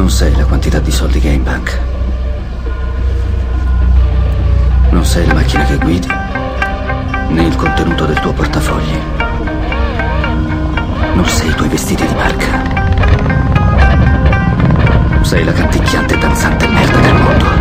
Non sai la quantità di soldi che hai in banca. Non sai la macchina che guidi, né il contenuto del tuo portafogli. Non sei i tuoi vestiti di marca. Sei la canticchiante e danzante merda del mondo.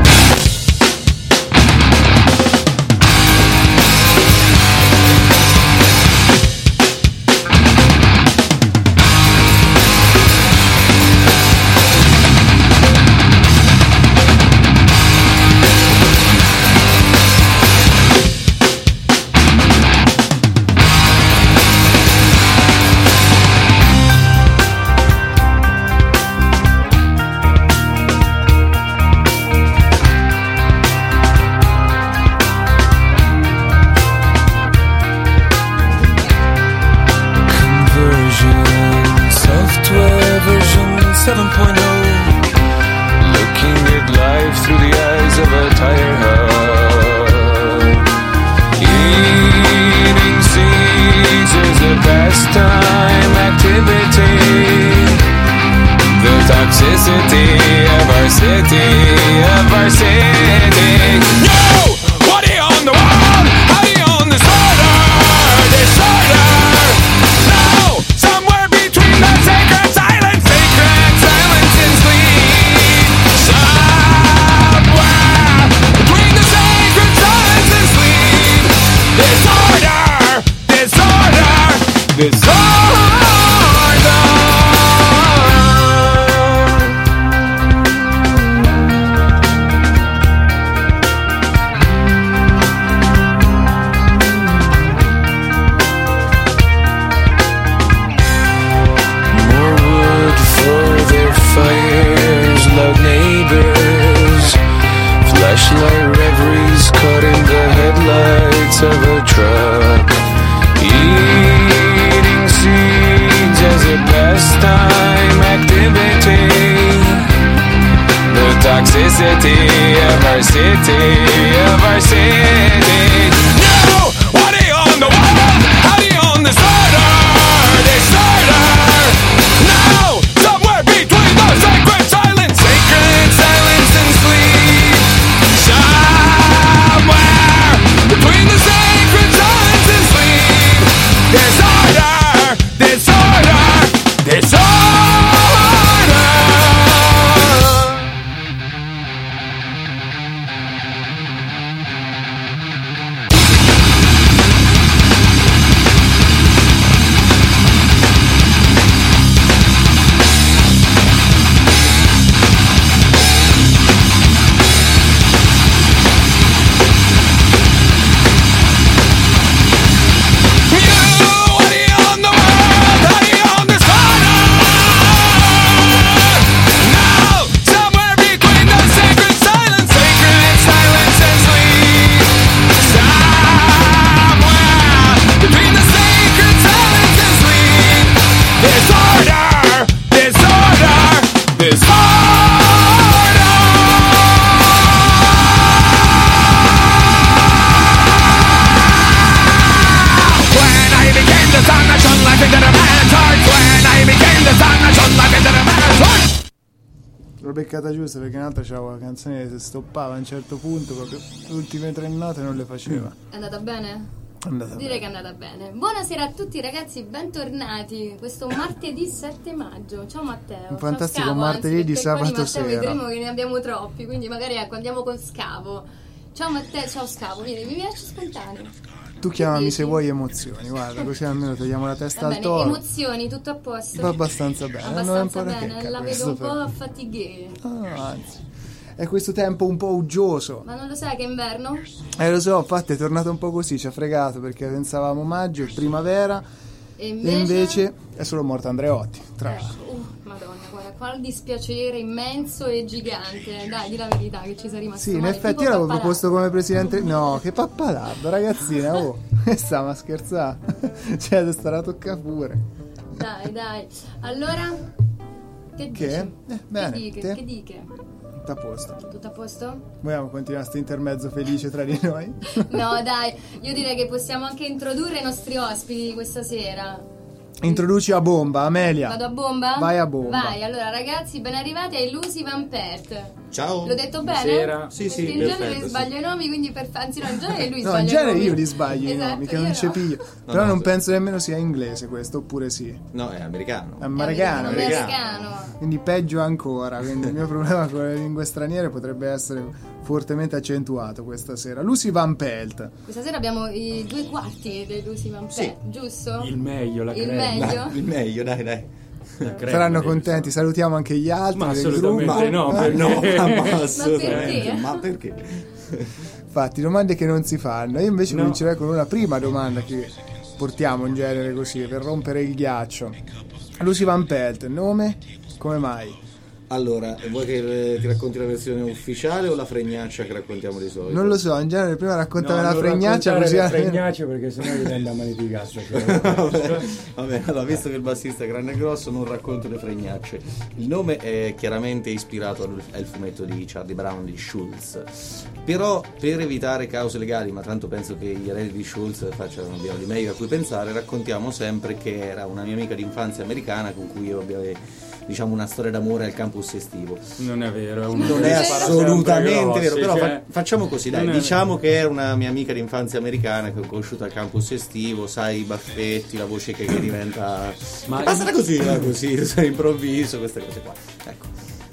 Beccata giusta, perché un'altra c'aveva la canzone che si stoppava a un certo punto, proprio le ultime 3 note non le faceva. È andata bene? Direi che è andata bene. Buonasera a tutti ragazzi, bentornati questo martedì 7 maggio. Ciao Matteo. Un fantastico Scavo, martedì di sabato Matteo sera. Vedremo che ne abbiamo troppi, quindi magari andiamo con Scavo. Ciao Matteo, ciao Scavo, vieni, mi piace spontaneo. Tu chiamami se vuoi emozioni, guarda, così almeno togliamo la testa al toro. Emozioni, tutto a posto? Va abbastanza bene. Abbastanza bene, la vedo un po' affatighe. Anzi, è questo tempo un po' uggioso. Ma non lo sai che è inverno? Lo so, infatti è tornato un po' così, ci ha fregato, perché pensavamo maggio, primavera, e invece è solo morto Andreotti, tra l'altro. Madonna, guarda, qua il dispiacere immenso e gigante. Dai, di la verità che ci sei rimasto Sì, in male. effetti io l'avevo proposto come presidente. No, che pappalardo, ragazzina, stiamo a scherzare. Cioè, ti starà a toccare pure. Dai. Allora, che dici? Bene, che diche? Tutto a posto. Tutto a posto? Vogliamo continuare questo intermezzo felice tra di noi? No, dai, io direi che possiamo anche introdurre i nostri ospiti questa sera. Introduci a bomba, Amelia. Vado a bomba? Vai a bomba. Vai, allora ragazzi, ben arrivati ai Lucy Van Pert. Ciao. L'ho detto bene? Buonasera. Sì, Perché in perfetto, genere sì. sbaglio i nomi, quindi anzi no, in genere lui No, sbaglia in i genere nomi. io li sbaglio i Esatto, nomi, che io non no. ci piglio. Però no, non sì. penso nemmeno sia inglese questo, oppure sì. No, è americano. È americano. Americano. Quindi peggio ancora. Quindi il mio problema con le lingue straniere potrebbe essere fortemente accentuato questa sera. Lucy Van Pelt. Questa sera abbiamo i 2/4 dei Lucy Van Pert, Sì. giusto? Il meglio, la Il crema. meglio? Il meglio, dai. La crema, Saranno devi contenti. fare. Salutiamo anche gli altri Ma del assolutamente gruppo. no, Ma perché- no, ma assolutamente. perché? Ma perché? Infatti, domande che non si fanno. Io invece No. comincerei con una prima domanda che portiamo in genere così per rompere il ghiaccio. Lucy Van Pelt, nome? Come mai? Allora, vuoi che ti racconti la versione ufficiale o la fregnaccia che raccontiamo di solito? Non lo so, in genere prima raccontami No, la non fregnaccia raccontare così le almeno- fregnacce perché sennò gli tende a magnificare sta cosa. Vabbè, allora, visto che il bassista è grande e grosso, non racconto le fregnacce. Il nome è chiaramente ispirato al fumetto di Charlie Brown di Schulz. Però, per evitare cause legali, ma tanto penso che gli eredi di Schulz facciano abbiano di meglio a cui pensare, raccontiamo sempre che era una mia amica d'infanzia americana con cui io avevo, diciamo, una storia d'amore al campus estivo. Non è vero, Non è assolutamente vero, però facciamo così, dai, non è diciamo che era una mia amica d'infanzia americana che ho conosciuto al campus estivo, sai, i baffetti, la voce che diventa... Ma Basta così, improvviso, queste cose qua. Ecco.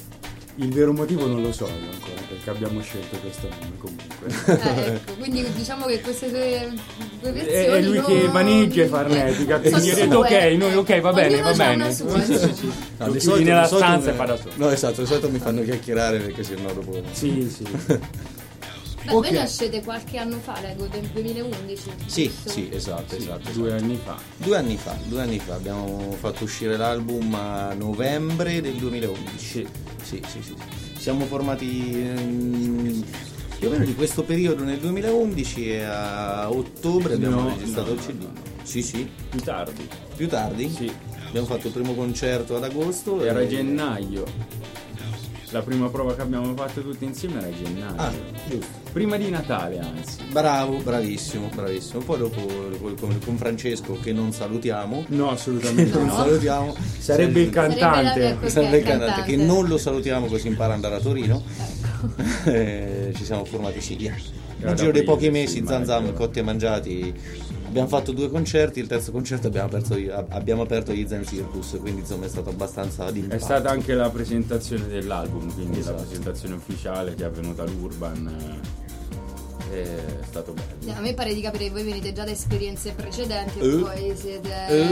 il vero motivo non lo so io ancora, perché abbiamo scelto questo nome comunque. Ecco, quindi diciamo che queste due versioni È lui che vaneggia e farnetica, sono quindi ha detto sue. ok, noi ok, va bene, Ognuno va c'ha bene. una sua. No, Lo di chiudi solito- nella di solito stanza mi- e fa da solo. No, esatto, di solito mi fanno chiacchierare perché sennò dopo... Sì, sì. Beh, Ok. voi nascete qualche anno fa, leggo, del 2011. Sì, giusto? sì, esatto. 2 anni fa. 2 anni fa abbiamo fatto uscire l'album a novembre del 2011. Sì. Siamo formati più o meno di questo periodo nel 2011 e a ottobre abbiamo No, registrato no, il CD. no. Sì, Più tardi. più tardi. Sì. Abbiamo fatto il primo concerto ad agosto. Era e- gennaio. La prima prova che abbiamo fatto tutti insieme era a gennaio. Ah, giusto. Prima di Natale, anzi. Bravo, bravissimo. Poi dopo con Francesco, che non salutiamo. No, assolutamente Non no. salutiamo. Sarebbe il cantante. Sarebbe Sarebbe il Ok, cantante, che cantante. non lo salutiamo così impara ad andare a Torino. Ecco. Ci siamo formati sì, via. Era Nel da giro dei aprile, pochi mesi, sì, zanzam, maggio. cotti e mangiati. Abbiamo fatto 2 concerti, il terzo concerto abbiamo aperto gli Zen Circus, quindi insomma è stato abbastanza d'impatto. È stata anche la presentazione dell'album, quindi Esatto. la presentazione ufficiale che è avvenuta all'Urban. È stato bello. A me pare di capire che voi venite già da esperienze precedenti Eh. e poi siete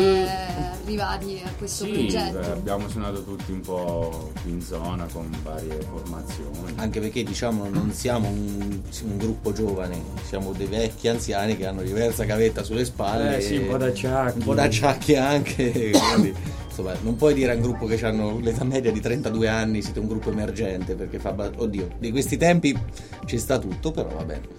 arrivati a questo Sì, progetto. abbiamo suonato tutti un po' qui in zona con varie formazioni. Anche perché diciamo non siamo un gruppo giovane, siamo dei vecchi anziani che hanno diversa gavetta sulle spalle. Sì, un po' d'acciacchi. Un po' d'acciacchi anche. Quindi, insomma, non puoi dire a un gruppo che hanno l'età media di 32 anni siete un gruppo emergente, perché oddio, di questi tempi ci sta tutto, però va bene.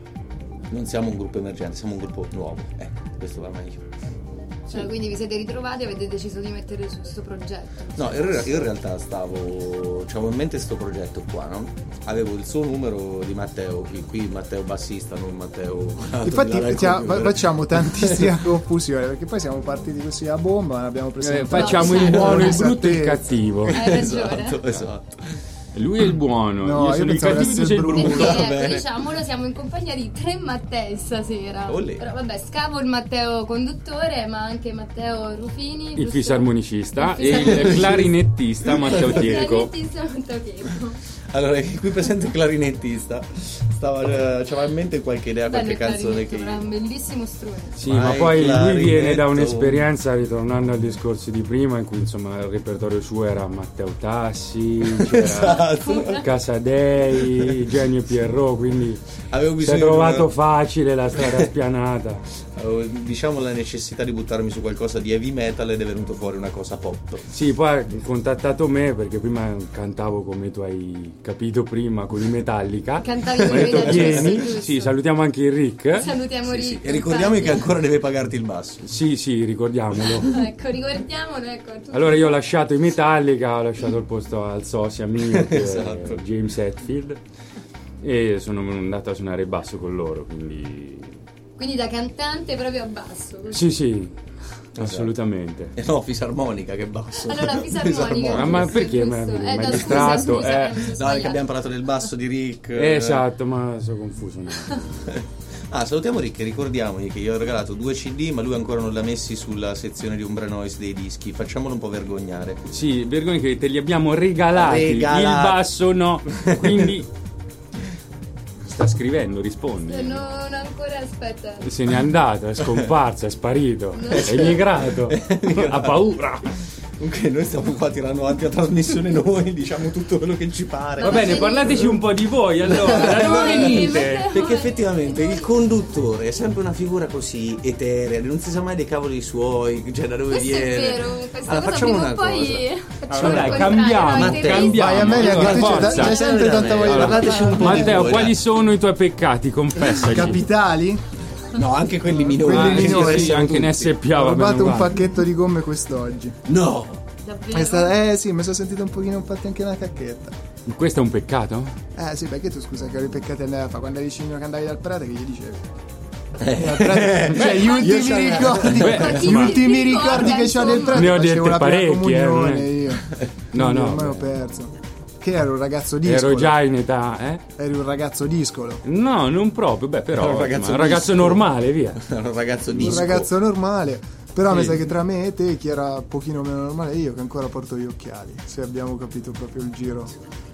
Non siamo un gruppo emergente, siamo un gruppo nuovo. Ecco, questo va meglio. Cioè, quindi vi siete ritrovati e avete deciso di mettere su questo progetto. No, io in realtà c'avevo in mente questo progetto qua, no? Avevo il suo numero di Matteo, qui Matteo bassista, non Matteo. Infatti facciamo facciamo tantissima confusione perché poi siamo partiti così a bomba, non abbiamo presentato. Facciamo No, il certo. buono, il brutto e il Esattezza. cattivo. Hai ragione. Esatto. Lui è il buono, No, io io sono il pensavo cattivo, tu di sei il essere brutto. Perché Va ecco, bene. diciamolo, siamo in compagnia di 3 Mattei stasera. Olè. Però vabbè, Scavo il Matteo conduttore, ma anche Matteo Rufini, Il giusto? fisarmonicista Il e il fisarmonicista. clarinettista Matteo Tieco. Clarinettista Matteo Tieco. Allora, qui presente il clarinettista c'aveva in mente qualche idea, Bello qualche il canzone clarinetto, che... era un bellissimo strumento. Sì, Ma ma il poi lui clarinetto. viene da un'esperienza, ritornando al discorso di prima, in cui insomma il repertorio suo era Matteo Tassi, c'era Esatto. Casadei, Genio Pierrot, quindi Avevo si è bisogno trovato facile la strada spianata. avevo, diciamo, la necessità di buttarmi su qualcosa di heavy metal ed è venuto fuori una cosa pop. Sì, poi ha contattato me perché prima cantavo, come tu hai capito prima, con i Metallica. Cantavi Mi ha con i detto Metallica, vieni, giusto. sì, salutiamo anche il Rick. Salutiamo Rick. E ricordiamo che infatti. ancora deve pagarti il basso. Sì, ricordiamolo. Ecco, ricordiamolo, ecco. a tutti. Allora io ho lasciato i Metallica, ho lasciato il posto al sosia mio che Esatto. è James Hetfield e sono andato a suonare basso con loro, quindi Quindi da cantante proprio a basso. così. sì, Assolutamente. E no, fisarmonica, che basso. Allora, fisarmonica. Ma perché mi hai distratto? No, perché abbiamo parlato del basso di Rick. Esatto, ma sono confuso. Salutiamo Rick, ricordiamogli che gli ho regalato 2 CD, ma lui ancora non l'ha messi sulla sezione di Umbra Noise dei dischi. Facciamolo un po' vergognare. Sì, vergogna che te li abbiamo regalati. Il basso no. Quindi sta scrivendo, risponde. Non ancora, aspetta. Se n'è andato, è scomparso, è sparito, è emigrato, ha paura. Comunque noi stiamo qua tirando avanti la trasmissione, noi diciamo tutto quello che ci pare. Va bene, parlateci un po' di voi allora, da dove venite? Perché effettivamente il conduttore è sempre una figura così eterea, non si sa mai dei cavoli suoi, cioè da dove Questo viene. è vero, Allora facciamo una cosa. Allora dai, cambiamo. Vai, Amelia, che tu c'è sempre tanta voglia. Parlateci un po'. Matteo, quali sono i tuoi peccati? Confessaci. Capitali? No, anche quelli minori. Quelli minori, sì, anche in SPA. Ho rubato un pacchetto di gomme quest'oggi. No. Davvero? Sì, mi sono sentito un pochino infatti anche una cacchetta. Questo è un peccato? Sì, perché tu scusa che eri peccati andavi a fare quando eri vicino che andavi dal prete, che gli dicevi? Cioè gli ultimi ricordi che ho del prete, ne ho facevo dette la parecchie, comunione io. No, ormai ho perso. Che ero un ragazzo discolo. Ero già in età, Eri un ragazzo discolo. No, non proprio, però un ragazzo ragazzo normale, via. Un ragazzo disco. Un ragazzo normale. Però mi sa che tra me e te chi era un pochino meno normale è io, che ancora porto gli occhiali, se abbiamo capito proprio il giro.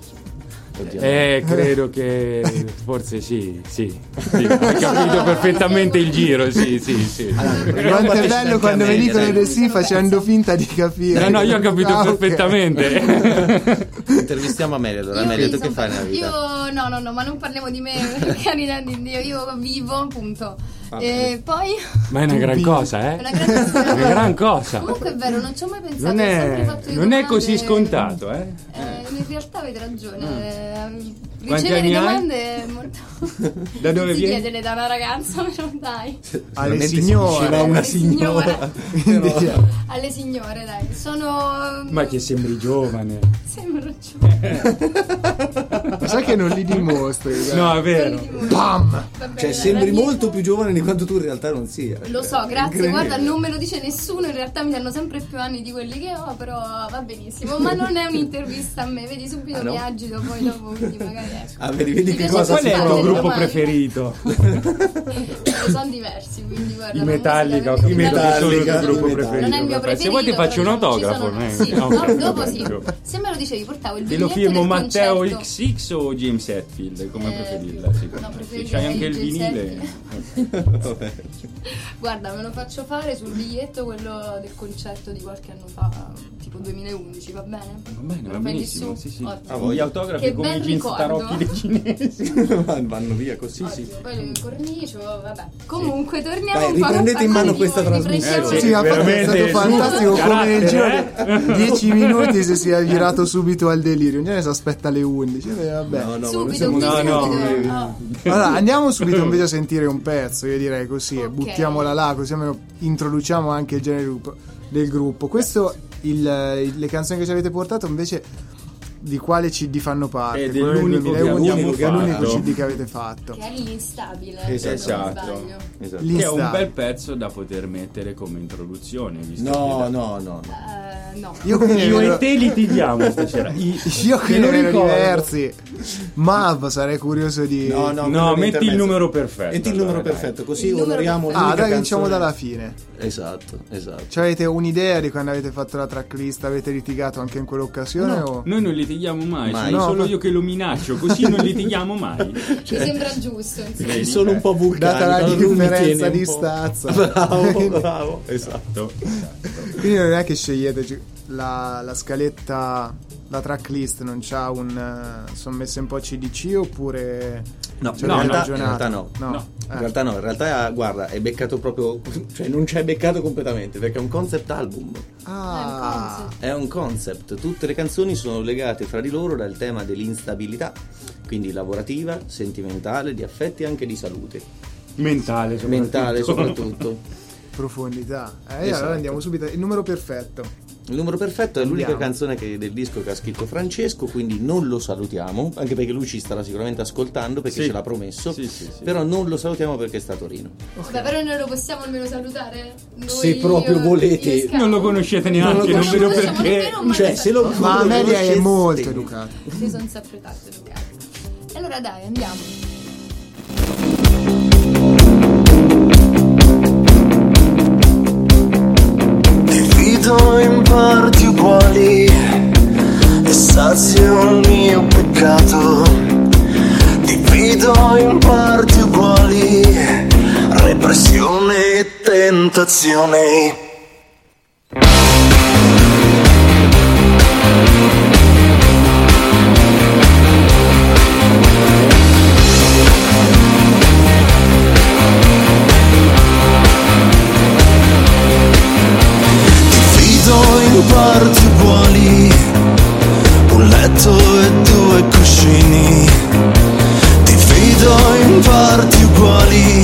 Credo che forse sì, hai capito perfettamente il giro, sì. Quanto è bello quando mi dicono di sì facendo finta di capire. No, io ho capito perfettamente. Intervistiamo Amelia, allora Amelia, tu che fai nella vita? Io no, ma non parliamo di me, per carità di Dio, io vivo, punto. E poi ma è una gran cosa, È una gran cosa. Comunque è vero, non ci ho mai pensato. Non ho sempre fatto io è domande. così scontato, In realtà avete ragione. Quanti Ricevere anni hai? domande è molto. Da dove si vieni? chiedele da una ragazza, però dai. Alle signore. Una signora. Alle signore, dai. Sono. Ma che sembri giovane. Sembro giovane. Ma sai che non li dimostri? No, è vero. Bam! Cioè sembri molto più giovane di quanto tu in realtà non sia. Lo so, grazie. Guarda, non me lo dice nessuno. In realtà mi danno sempre più anni di quelli che ho, però va benissimo. Ma non è un'intervista a me. Vedi, subito mi agito, poi dopo, quindi magari ecco. Vedi che cosa Qual è il tuo gruppo domani. preferito? Sono diversi, quindi guarda. I Metallica, sono il tuo gruppo preferito. Non è il mio preferito. Se vuoi ti faccio un autografo. Sì, no, dopo sì. Se me lo dicevi, portavo il Te lo biglietto firmo del Matteo concerto. XX o James Hetfield, come preferirla? Sì. No, preferirei C'hai anche il James vinile. Guarda, me lo faccio fare sul biglietto quello del concerto di qualche anno fa, tipo 2011, va bene? Va bene, va Lo prendi benissimo, su? sì. Ottimo. Gli autografi Che come bel i jeans ricordo. tarocchi dei cinesi. Vanno via così, Ottimo, sì. poi il cornicio, vabbè. Comunque torniamo Dai, un po' a riprendete in mano parlare di questa voi, trasmissione. riprendiamo- Sì, infatti è veramente, stato fantastico su, come nel giro carattere, di 10 minuti si sia girato subito al delirio. In genere si aspetta alle 11. Vabbè. No, Subito, no. Allora andiamo subito invece a sentire un pezzo, io direi così, e Ok. buttiamola là, così almeno introduciamo anche il genere del gruppo. Questo, le canzoni che ci avete portato invece di quale CD fanno parte? È Quello del dell'unico che 2011, abbiamo che è l'unico fatto. CD che avete fatto. Che è l'instabile. Esatto. se non sbaglio. Esatto. Che è un bel pezzo da poter mettere come introduzione. Visto No. No. Io Io e te litighiamo stasera. Io qui Te ne lo vedo ricordo. diversi. Mav, sarei curioso di... No, metti il numero perfetto. Metti il numero allora, perfetto, così Il numero onoriamo perfetto. l'unica dai, cominciamo canzone. dalla fine. Esatto. Cioè avete un'idea di quando avete fatto la tracklist? Avete litigato anche in quell'occasione? O... Noi non litighiamo mai, Mai. sono No, solo ma- io che lo minaccio, così non litighiamo mai. Mi sembra giusto, insomma. È solo un po' vulcanico. Data la lui mi differenza tiene un di po'. stazza. Bravo. Esatto. Quindi non è che scegliete la scaletta, la tracklist non c'ha un... sono messe un po' CDC oppure... No, ci in avete realtà ragionato? no. No. In realtà no, in realtà guarda, è beccato proprio, cioè non ci è beccato completamente perché è un concept album. Ah, È un concept, tutte le canzoni sono legate fra di loro dal tema dell'instabilità, quindi lavorativa, sentimentale, di affetti e anche di salute. Mentale soprattutto. Mentale soprattutto. profondità. Esatto. Allora andiamo subito. Il numero perfetto. Il numero perfetto è l'unica canzone del disco che ha scritto Francesco, quindi non lo salutiamo, anche perché lui ci starà sicuramente ascoltando perché ce l'ha promesso, però non lo salutiamo perché sta a Torino. Vabbè, però noi lo possiamo almeno salutare? Noi, se proprio volete. Non lo conoscete neanche, non vedo perché. Cioè, se lo ma Amelia è molto educata. Io sono sempre tanto educata. E allora dai, andiamo. Divido in parti uguali e sazio il mio peccato. Divido in parti uguali repressione e tentazione. Parti uguali, un letto e due cuscini. Divido in parti uguali,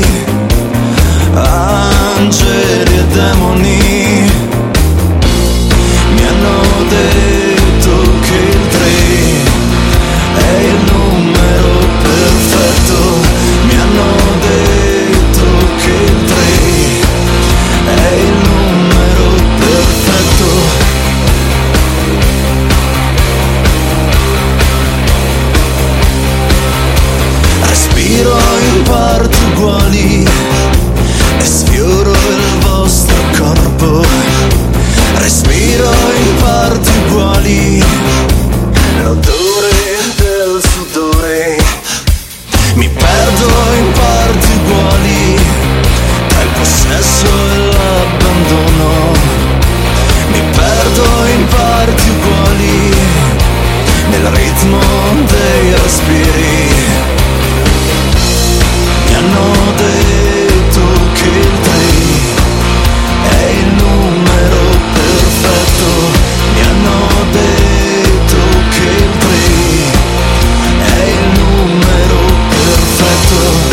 angeli e demoni. Mi hanno detto che il 3 è il numero perfetto. Mi hanno detto che il 3 è il numero perfetto. Respiro in parti uguali e sfioro il vostro corpo. Respiro in parti uguali l'odore del sudore. Mi perdo in parti uguali tra il possesso e l'abbandono. Mi perdo in parti uguali nel ritmo dei respiri. Mi hanno detto che il 3 è il numero perfetto. Mi hanno detto che il 3 è il numero perfetto.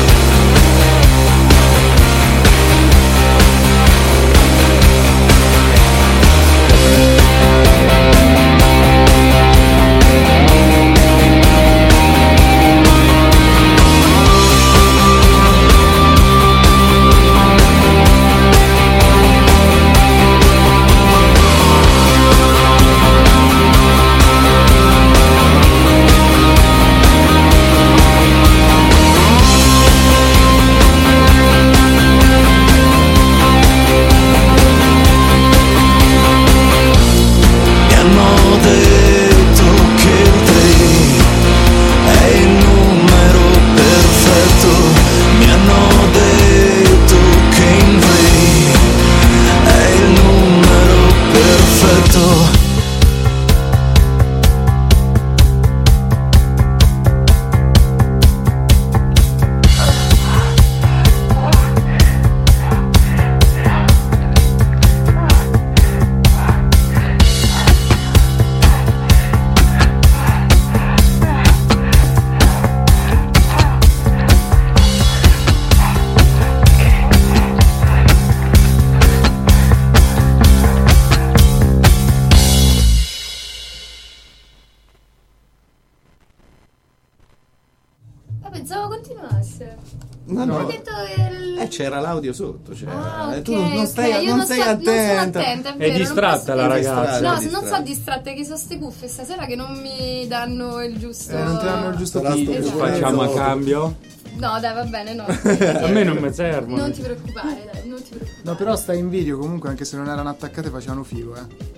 Pensavo continuasse. Ma no, ho detto che c'era l'audio sotto. Cioè, okay, tu non sei, io non sei attenta. Non sono attenta, È distratta la ragazza. No, se non so distratta, che sono ste cuffie stasera che non mi danno il giusto. Non ti danno il giusto esatto. Facciamo a cambio? No, dai, va bene, no. A me non mi servono. Non ti preoccupare, dai, non ti preoccupare. No, però sta in video comunque, anche se non erano attaccate, facevano figo,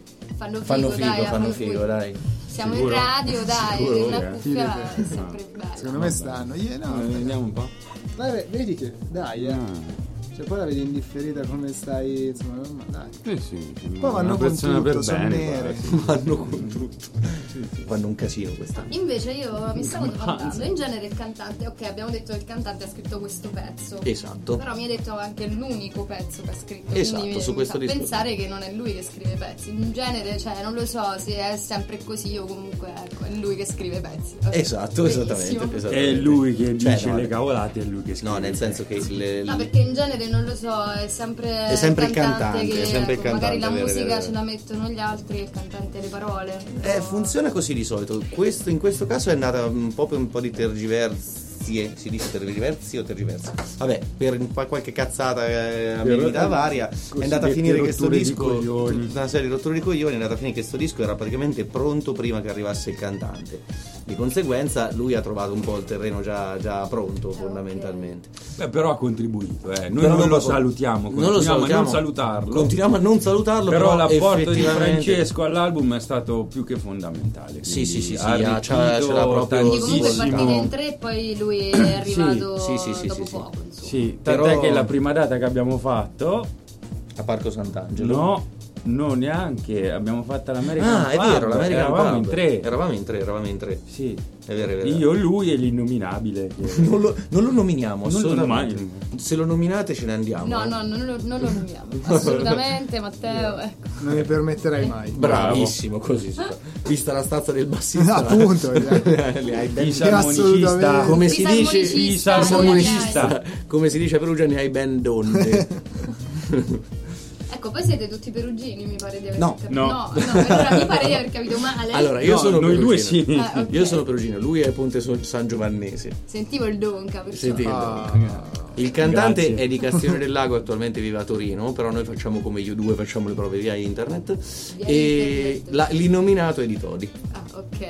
Fanno figo, dai. Siamo sicuro? in radio, dai, Sicuro, una cuffia è sempre bella. Secondo me stanno. Vediamo un po'. Dai, vedi che dai, cioè poi la vedi indifferita come stai, insomma, dai. Sì, Poi vanno con tutto, sono bene, nere. Vanno con tutto. fanno un casino questa. Invece io mi stavo domandando, in genere il cantante, ok, abbiamo detto che il cantante ha scritto questo pezzo, Esatto. però mi hai detto anche l'unico pezzo che ha scritto, Esatto, quindi su questo mi fa discorso. pensare che non è lui che scrive pezzi, in genere, cioè non lo so se è sempre così o comunque ecco, è lui che scrive pezzi. Esatto, Benissimo. esattamente. È lui che Cioè, dice no, le cavolate, è lui che scrive. No, nel senso che No, perché in genere non lo so, è sempre il cantante, che è sempre il ecco, magari la cantante, musica vero. ce la mettono gli altri e il cantante le parole. Funziona così di solito. In questo caso è nata un po' di tergiversie. Si dice tergiversi o tergiversi? Vabbè, per qualche cazzata amenità varia è andata a finire che sto disco, una serie di rotture di coglioni, è andata a finire che sto disco era praticamente pronto prima che arrivasse il cantante. Di conseguenza lui ha trovato un po' il terreno già pronto fondamentalmente. Beh, però ha contribuito, noi Però non lo proprio- salutiamo, non lo continuiamo a non salutiamo. salutarlo. Continuiamo a non salutarlo, Però l'apporto di effettivamente- Francesco all'album è stato più che fondamentale. Sì, sì, ha arricchito ce l'ha proprio Quindi comunque tantissimo. partire in 3 e poi lui è arrivato sì, dopo sì. poco, insomma. Sì, tant'è Però- che la prima data che abbiamo fatto, A Parco Sant'Angelo. no, non neanche, abbiamo fatto l'American Ah, è Pub, vero, l'American eravamo Pub. in 3. Eravamo in tre. Sì. È vero. Io, lui e l'innominabile. che- Non lo nominiamo, Non lo assolutamente. nominiamo. Se lo nominate ce ne andiamo. No, non lo nomiamo. Assolutamente, Matteo. Ecco. Non ne permetterai mai. Bravissimo, così si fa. Vista la stazza del bassista. Appunto, le hai ben... Fisarmonicista. Come si dice? Fisarmonicista. Come si dice a Perugia, ne hai ben donde. Ecco, poi siete tutti perugini, mi pare di aver No. capito. No. No, allora mi pare di aver capito male. Allora, io No, sono noi due sì. perugino. Ah, ok. Io sono perugino, lui è Ponte San Giovannese. Sentivo il donca, perciò. Senti, Ah. il cantante Grazie. è di Castione del Lago, attualmente vive a Torino, però noi facciamo come io due, facciamo le prove via internet. Via E internet. l'innominato è di Todi. Ah, ok.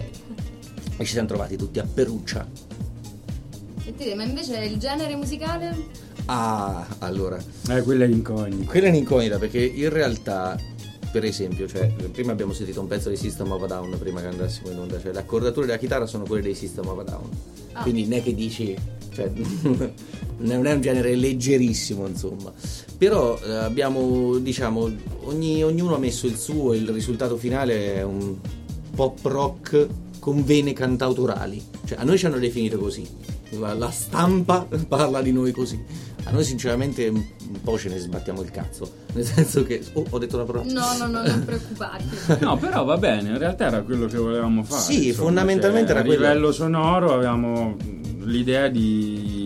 E ci siamo trovati tutti a Perugia. Sentite, ma invece il genere musicale? Ah, allora, Quella è incognita. quella è un'incognita perché in realtà, per esempio, cioè, prima abbiamo sentito un pezzo di System of a Down prima che andassimo in onda, cioè le accordature della chitarra sono quelle dei System of a Down. Ah. Quindi non è che dici, cioè, non è un genere leggerissimo, insomma. Però abbiamo, diciamo, ognuno ha messo il suo e il risultato finale è un pop rock con vene cantautorali. Cioè, a noi ci hanno definito così. La stampa parla di noi così. A noi sinceramente un po' ce ne sbattiamo il cazzo. Nel senso che... ho detto una parola. No, non preoccuparti. No, però va bene, in realtà era quello che volevamo fare. Sì, fondamentalmente era a quello. A livello sonoro avevamo l'idea di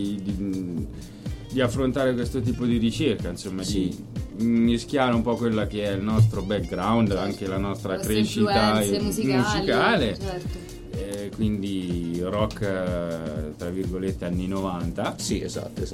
affrontare questo tipo di ricerca, insomma, Sì. di mischiare un po' quella che è il nostro background, anche la nostra Nostre crescita influenze musicale. Certo. Quindi rock tra virgolette anni 90. Sì, esatto.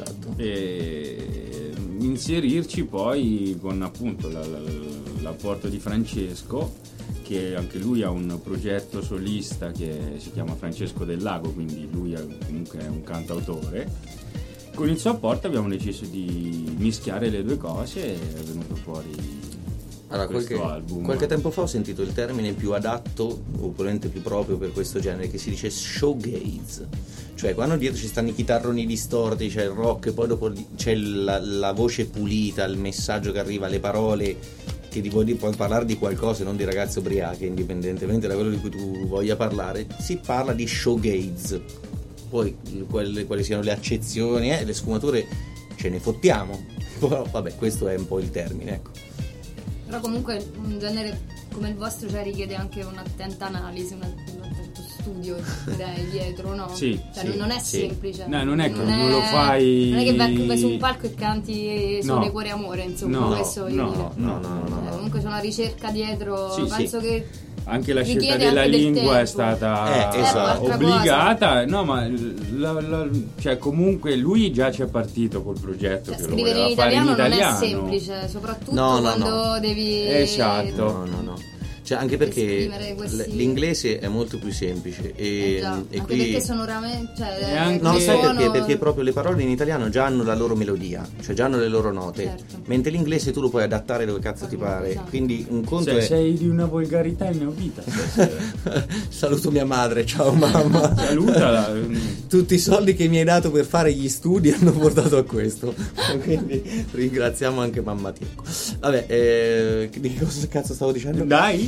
E inserirci poi con appunto l'apporto di Francesco, che anche lui ha un progetto solista che si chiama Francesco del Lago, quindi lui comunque è un cantautore. Con il suo apporto abbiamo deciso di mischiare le due cose e è venuto fuori Allora, questo album. qualche tempo fa ho sentito il termine più adatto, o probabilmente più proprio per questo genere, che si dice showgaze. Cioè, quando dietro ci stanno i chitarroni distorti, c'è il rock, e poi dopo c'è la voce pulita, il messaggio che arriva, le parole, che ti può parlare di qualcosa, non di ragazze ubriache, indipendentemente da quello di cui tu voglia parlare, si parla di showgaze. Poi quali siano le accezioni, le sfumature ce ne fottiamo. Però vabbè, questo è un po' il termine, ecco. Però comunque un genere come il vostro cioè, richiede anche un'attenta analisi, un attento studio, direi, dietro, no? Sì, cioè, sì, non è sì. semplice. No, non è che non lo fai. Non è che vai su un palco e canti Sole, No. Cuore, Amore, insomma, No, questo voglio no, dire. no. Comunque c'è una ricerca dietro, Sì, penso che Anche la scelta richiede della anche del lingua tempo. è stata esatto. obbligata, no, ma cioè comunque lui già ci è partito col progetto cioè, che lo scrivere voleva in fare in italiano non italiano. è semplice, soprattutto No, quando devi Esatto. No. Cioè, anche perché Esprimere questi- l'inglese è molto più semplice e già, e anche qui perché sonoramente E anche- no, sai suono- perché? Perché proprio le parole in italiano già hanno la loro melodia, cioè già hanno le loro note, Certo. mentre l'inglese tu lo puoi adattare dove cazzo ti pare. Esatto. Quindi un conto Cioè, è sei di una volgarità inaudita. saluto mia madre, ciao mamma. Salutala. Tutti i soldi che mi hai dato per fare gli studi hanno portato a questo. Quindi ringraziamo anche mamma Ticco. Vabbè, di cosa cazzo stavo dicendo? Dai.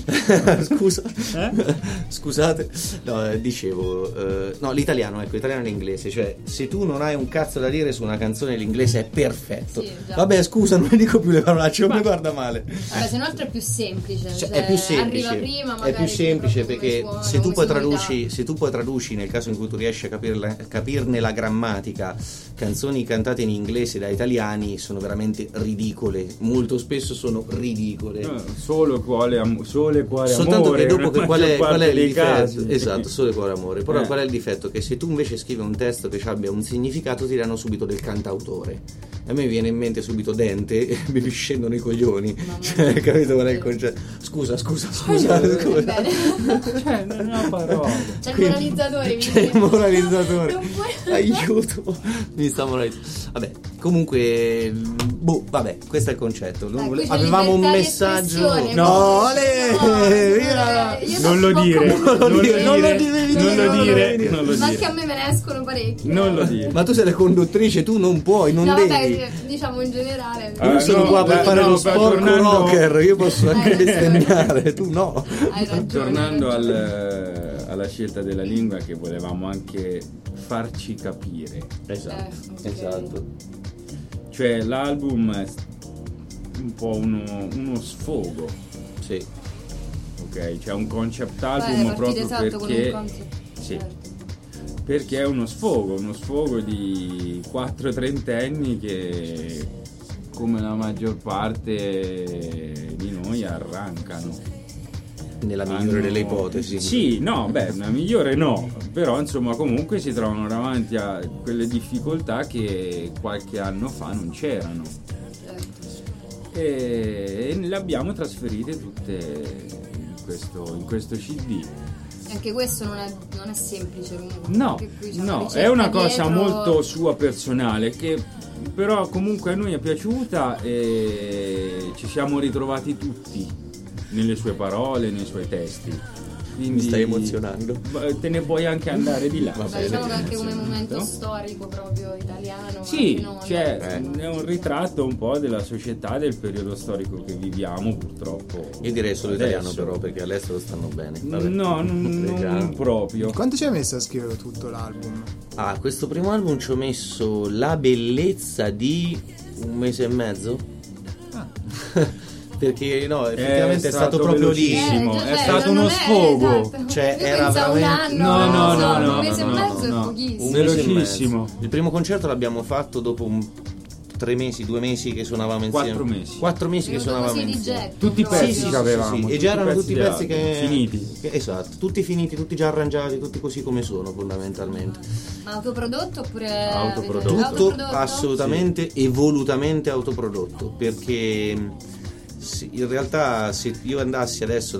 Scusa. Scusate. No, dicevo, no, l'italiano, ecco, l'italiano e l'inglese, cioè se tu non hai un cazzo da dire su una canzone, l'inglese è perfetto. Sì, già. Vabbè, scusa, non mi dico più le parolacce, non mi guarda male. Vabbè, se no altro è più semplice. Cioè, Cioè, è più semplice, arriva prima, è magari più semplice come perché suona, se tu come poi traduci nel caso in cui tu riesci a capirne la grammatica, canzoni cantate in inglese da italiani sono veramente ridicole, molto spesso sono ridicole. Sole, cuore, amore. Soltanto che dopo che qual è il difetto? Casi. Esatto, sole, cuore, amore. Però qual è il difetto? Che se tu invece scrivi un testo che abbia un significato ti danno subito del cantautore. A me viene in mente subito Dente e mi scendono i coglioni. Cioè, capito qual è il concetto? Scusa. Bene. Cioè, non è una parola. C'è il moralizzatore, C'è il moralizzatore. Non puoi- Aiuto. Mi sta moralizzando. Vabbè, comunque vabbè, questo è il concetto. qui c'è Avevamo un libertà di messaggio. espressione, No, via. Non lo dire. Ma anche a me me ne escono parecchi. Non lo dire. Ma tu sei la conduttrice, tu non puoi, non No, devi. vabbè, diciamo in generale. Io sono qua per fare lo sporco rocker, io posso anche bestemmiare, tu no. Hai ragione. Tornando alla scelta della lingua, che volevamo anche farci capire. Ok. Esatto. Cioè l'album è un po' uno sfogo, Sì. ok? C'è un concept Beh, album partite proprio esatto con perché un concept. sì. Certo. Perché è uno sfogo di 4 trentenni che, come la maggior parte di noi, arrancano. Nella migliore delle ipotesi. Sì, no, beh, una migliore no, però insomma comunque si trovano davanti a quelle difficoltà che qualche anno fa non c'erano e le abbiamo trasferite tutte in questo CD. Anche questo non è semplice comunque. No, perché qui c'è no, ricerca è una cosa dietro. molto sua personale che però comunque a noi è piaciuta e ci siamo ritrovati tutti nelle sue parole, nei suoi testi. Quindi Mi stai emozionando. te ne puoi anche andare di là. Beh, diciamo che anche come momento storico proprio italiano. Sì, anche non- cioè è un ritratto un po' della società, del periodo storico che viviamo purtroppo. Io direi solo adesso. italiano però, perché all'estero stanno bene. Vabbè. No, non proprio. Quanto ci hai messo a scrivere tutto l'album? Ah, questo primo album ci ho messo la bellezza di 1 mese e mezzo. Perché no, effettivamente è stato proprio lì. velocissimo. cioè, È stato uno non sfogo. esatto. Cioè, Io era pensavo veramente- un anno, No, un mese e mezzo no. è pochissimo. 1 mese e Velocissimo. mezzo. Il primo concerto l'abbiamo fatto dopo 3 mesi, 2 mesi che suonavamo insieme. 4 mesi. 4 mesi che Venuto suonavamo così di insieme. getto, Tutti i proprio. pezzi che avevamo. Sì, tutti e già erano i tutti i pezzi pezzi che finiti. esatto, tutti finiti, tutti già arrangiati, tutti così come sono fondamentalmente. Ma autoprodotto oppure Autoprodotto. avete- Tutto autoprodotto? assolutamente e volutamente autoprodotto, perché in realtà se io andassi adesso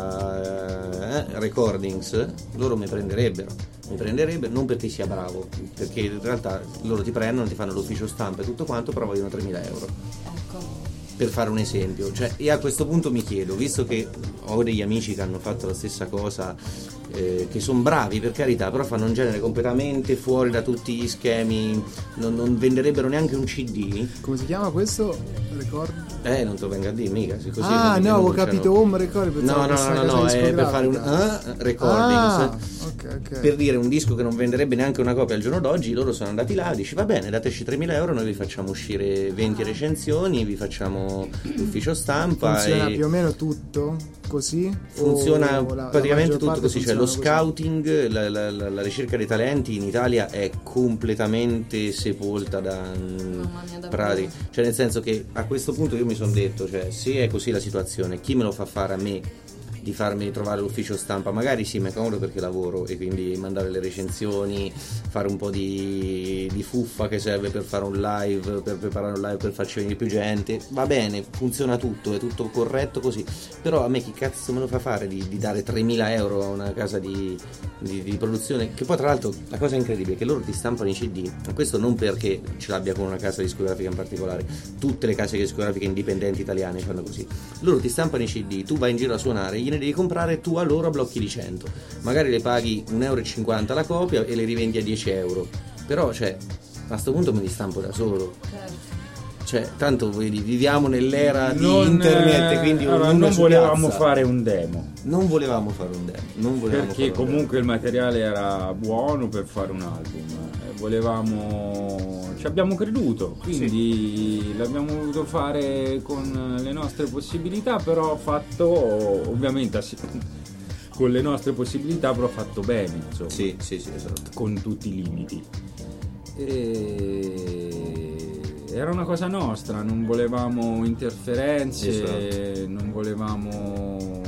dalla Recordings, loro mi prenderebbero non perché sia bravo, perché in realtà loro ti prendono, ti fanno l'ufficio stampa e tutto quanto, però vogliono 3.000 euro. Ecco. Per fare un esempio, cioè, e a questo punto mi chiedo, visto che ho degli amici che hanno fatto la stessa cosa, che sono bravi per carità, però fanno un genere completamente fuori da tutti gli schemi, non venderebbero neanche un CD. Come si chiama questo? Record? Non te lo venga a dire mica, se così Ah, non mi no, avevo denunciano. capito home record. pensavo No, fosse una no, cosa è per fare un discografica. recordings. Ah, ok. Per dire un disco che non venderebbe neanche una copia al giorno d'oggi, loro sono andati là, dici va bene, dateci 3.000 euro, noi vi facciamo uscire 20 recensioni, vi facciamo l'ufficio stampa. Funziona e più o meno tutto così? funziona O la praticamente maggior tutto parte così, cioè lo funziona così? scouting, la ricerca dei talenti in Italia è completamente sepolta da Mamma mia, davvero. pratiche, cioè nel senso che a questo punto io mi sono detto, cioè se è così la situazione, chi me lo fa fare a me di farmi trovare l'ufficio stampa? Magari sì, mi è comodo perché lavoro e quindi mandare le recensioni, fare un po' di fuffa che serve per fare un live, per preparare un live, per farci venire più gente, va bene, funziona tutto, è tutto corretto così, però a me chi cazzo me lo fa fare di dare 3.000 euro a una casa di produzione, che poi tra l'altro la cosa incredibile è che loro ti stampano i CD, questo non perché ce l'abbia con una casa discografica in particolare, tutte le case discografiche indipendenti italiane fanno così, loro ti stampano i CD, tu vai in giro a suonare, gliene devi comprare tu a loro a blocchi di 100, magari le paghi 1,50 € la copia e le rivendi a 10 euro, però cioè a sto punto me li stampo da solo. Certo. Cioè, tanto vedi, viviamo nell'era di internet, quindi non volevamo fare un demo. Non volevamo fare un demo, perché comunque il materiale era buono per fare un album. Ci abbiamo creduto, quindi l'abbiamo voluto fare con le nostre possibilità, però fatto ovviamente con le nostre possibilità, però fatto bene, insomma. Sì, esatto. Con tutti i limiti. Era una cosa nostra, non volevamo interferenze, esatto. Non volevamo,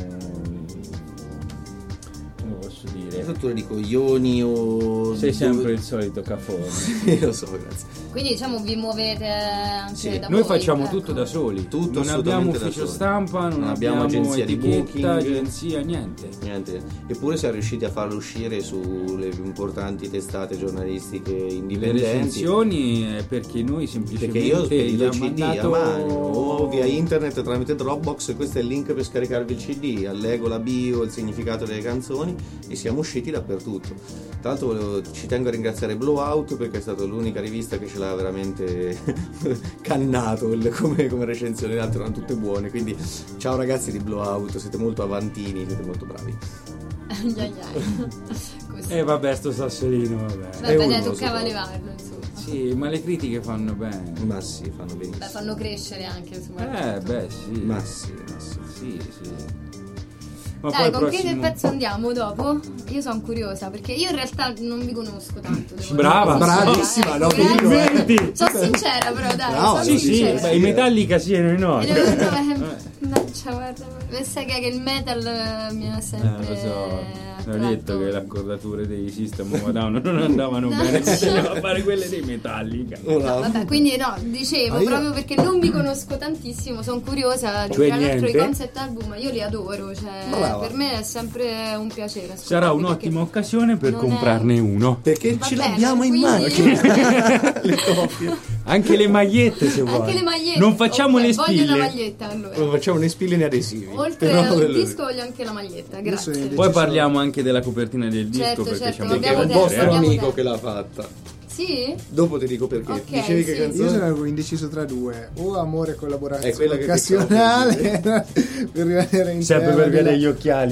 come posso dire, strutture di coglioni o... Sei sempre il solito cafone. Sì, lo so, grazie. Quindi diciamo vi muovete anche da noi voi, facciamo tutto da soli, non abbiamo ufficio stampa, non abbiamo agenzia di booking, agenzia, niente. Eppure siamo riusciti a farlo uscire sulle più importanti testate giornalistiche indipendenti. Le recensioni è perché noi semplicemente perché io ho spedito il CD mandato... a mano o via internet tramite Dropbox, questo è il link per scaricarvi il CD, allego la bio, il significato delle canzoni e siamo usciti dappertutto. Tra l'altro ci tengo a ringraziare Blowout perché è stata l'unica rivista che ce l'ha veramente cannato come recensioni, le altre erano tutte buone, quindi ciao ragazzi di Blowout, siete molto avantini, siete molto bravi. Vabbè, sto sassolino, vabbè, toccava levarlo, insomma. Sì, ma le critiche fanno bene. Ma sì, fanno benissimo. Beh, fanno crescere anche, insomma. Sì. Ma sì. Ma dai, con che pezzo andiamo dopo? Io sono curiosa perché io in realtà non vi conosco tanto. Brava, bravissima, no, sono sincera, però dai. Sì, beh, i Metallica siano i nostri. Guarda, sai che il metal mi ha sempre lo so. Ho detto che le accordature dei System of a Down non andavano bene, bisognava fare quelle dei Metallica. Vabbè, quindi dicevo, proprio perché non vi conosco tantissimo, sono curiosa. Tra l'altro i concept album io li adoro, cioè per me è sempre un piacere. Sarà un'ottima occasione per comprarne uno. Perché ce l'abbiamo in mano. Le copie. Anche le magliette se vuoi. Anche le magliette. Non facciamo le spille. Voglio la maglietta allora. Non facciamo né spille né adesivi. Oltre al disco voglio anche la maglietta, grazie. Poi parliamo anche della copertina del disco, perché è un vostro amico che l'ha fatta. Sì? Dopo ti dico perché. Okay, dicevi che canzone? Io sono indeciso tra due, o amore collaborazione è quella che occasionale per rimanere in sempre per via degli occhiali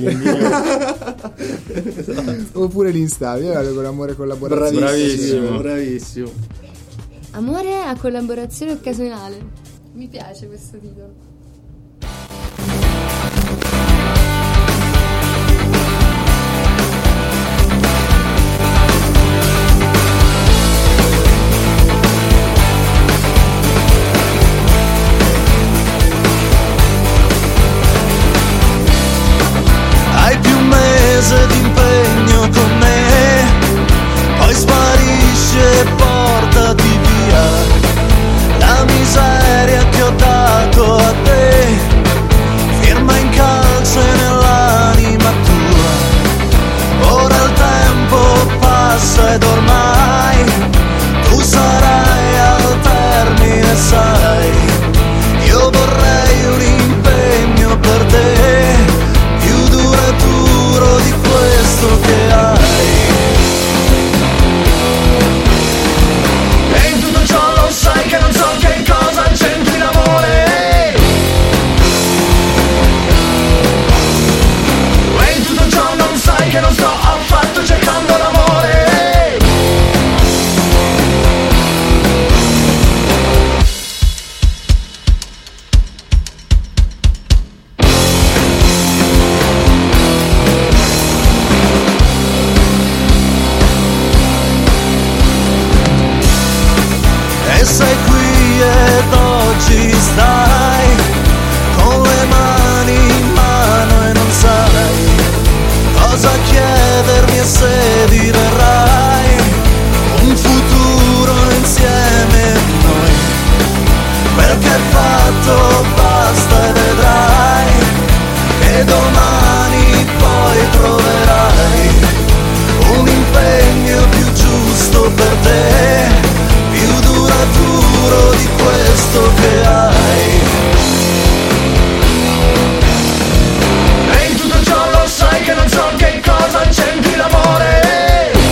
esatto. Oppure l'instabile. Io vado con amore collaborazione. Bravissimo. Amore a collaborazione occasionale. Mi piace questo titolo. Hai più un mese di impegno con me, poi sparisci e portati via la miseria che ho dato a te, firma in calce nell'anima tua. Ora il tempo passa ed ormai tu sarai al termine, sai, io vorrei un impegno per te più duraturo di questo che hai. E in tutto ciò lo sai che non so che cosa c'entri l'amore. E in tutto ciò non sai che non sto affatto cercando l'amore. E sei qui ed oggi stai con le mani in mano e non sai cosa chiedermi e se dirai un futuro insieme a noi. Quel che è fatto basta e vedrai che domani poi troverai un impegno più giusto per te, più duraturo di questo che hai. E in tutto ciò lo sai che non so che cosa c'entri l'amore.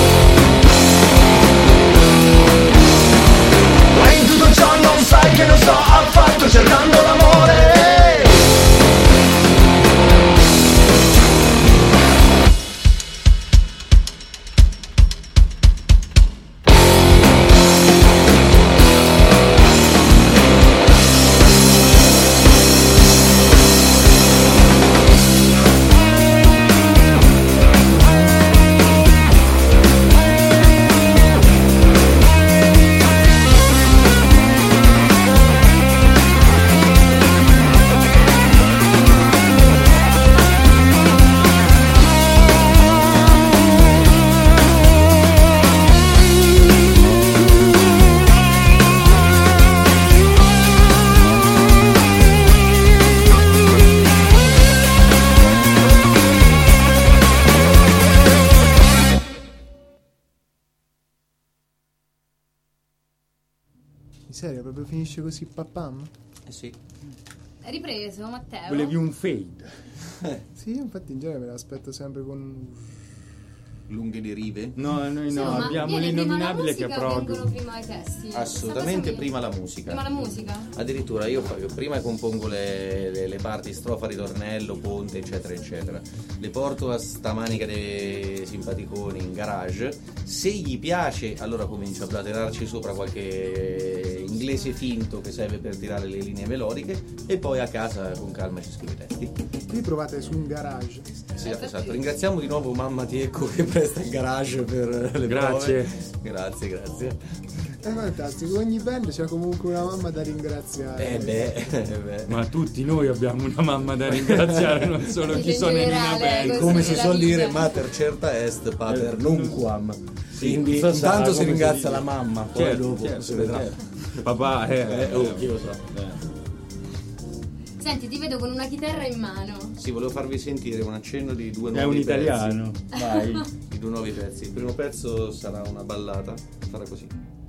serio, proprio finisce così papam? Sì. Hai ripreso, Matteo? Volevi un fade? Sì, infatti in genere me l'aspetto sempre con... Lunghe derive? No, noi Sì, no, ma abbiamo viene l'innominabile che prima la musica o proprio. vengono prima i testi? Assolutamente prima la musica. Prima la musica? Addirittura io prima compongo le parti strofa, ritornello, ponte, eccetera, eccetera. Le porto a sta manica dei simpaticoni in garage. Se gli piace, allora comincio a blaterarci sopra qualche inglese finto che serve per tirare le linee melodiche e poi a casa con calma ci scrivo i testi. Qui provate su un garage. Sì, esatto. Ringraziamo di nuovo mamma Tiecco che presta il garage per le Grazie. prove. Grazie. È fantastico, ogni band c'ha comunque una mamma da ringraziare. Beh. Ma tutti noi abbiamo una mamma da ringraziare, non solo chi In sono in una generale, band. Come si nella suol vita. dire, mater certa est pater nunquam. Quindi non so sa intanto si come ringrazia si dice. la mamma, poi Certo, dopo certo, si vedrà. certo. Papà, Chi lo sa. Senti, ti vedo con una chitarra in mano. Sì, volevo farvi sentire un accenno di due è nuovi un italiano. Vai. pezzi. Di due nuovi pezzi. Il primo pezzo sarà una ballata, farà così.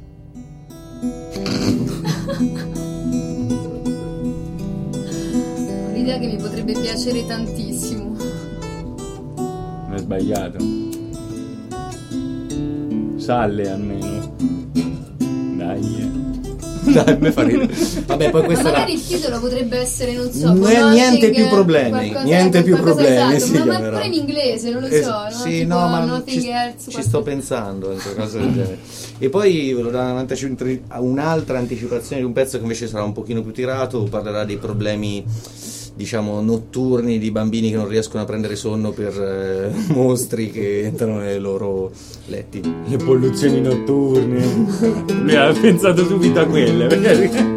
Un'idea che mi potrebbe piacere tantissimo. Non è sbagliato. Salle almeno. Dai. Dai, me fa ridere. Vabbè, poi Ma questa magari il titolo potrebbe essere, non so, niente Nothing, più problemi, qualcosa- niente più qualcosa problemi, esatto, si ma chiamerà. pure in inglese, non lo so, no? Sì, Tipo no, ma Nothing Else, ci qualcosa- sto pensando in qualcosa del genere. E poi ve lo dà un'altra anticipazione di un pezzo che invece sarà un pochino più tirato, parlerà dei problemi, diciamo, notturni di bambini che non riescono a prendere sonno per mostri che entrano nei loro letti. Le polluzioni notturne. Lui ha pensato subito a quelle. Perché...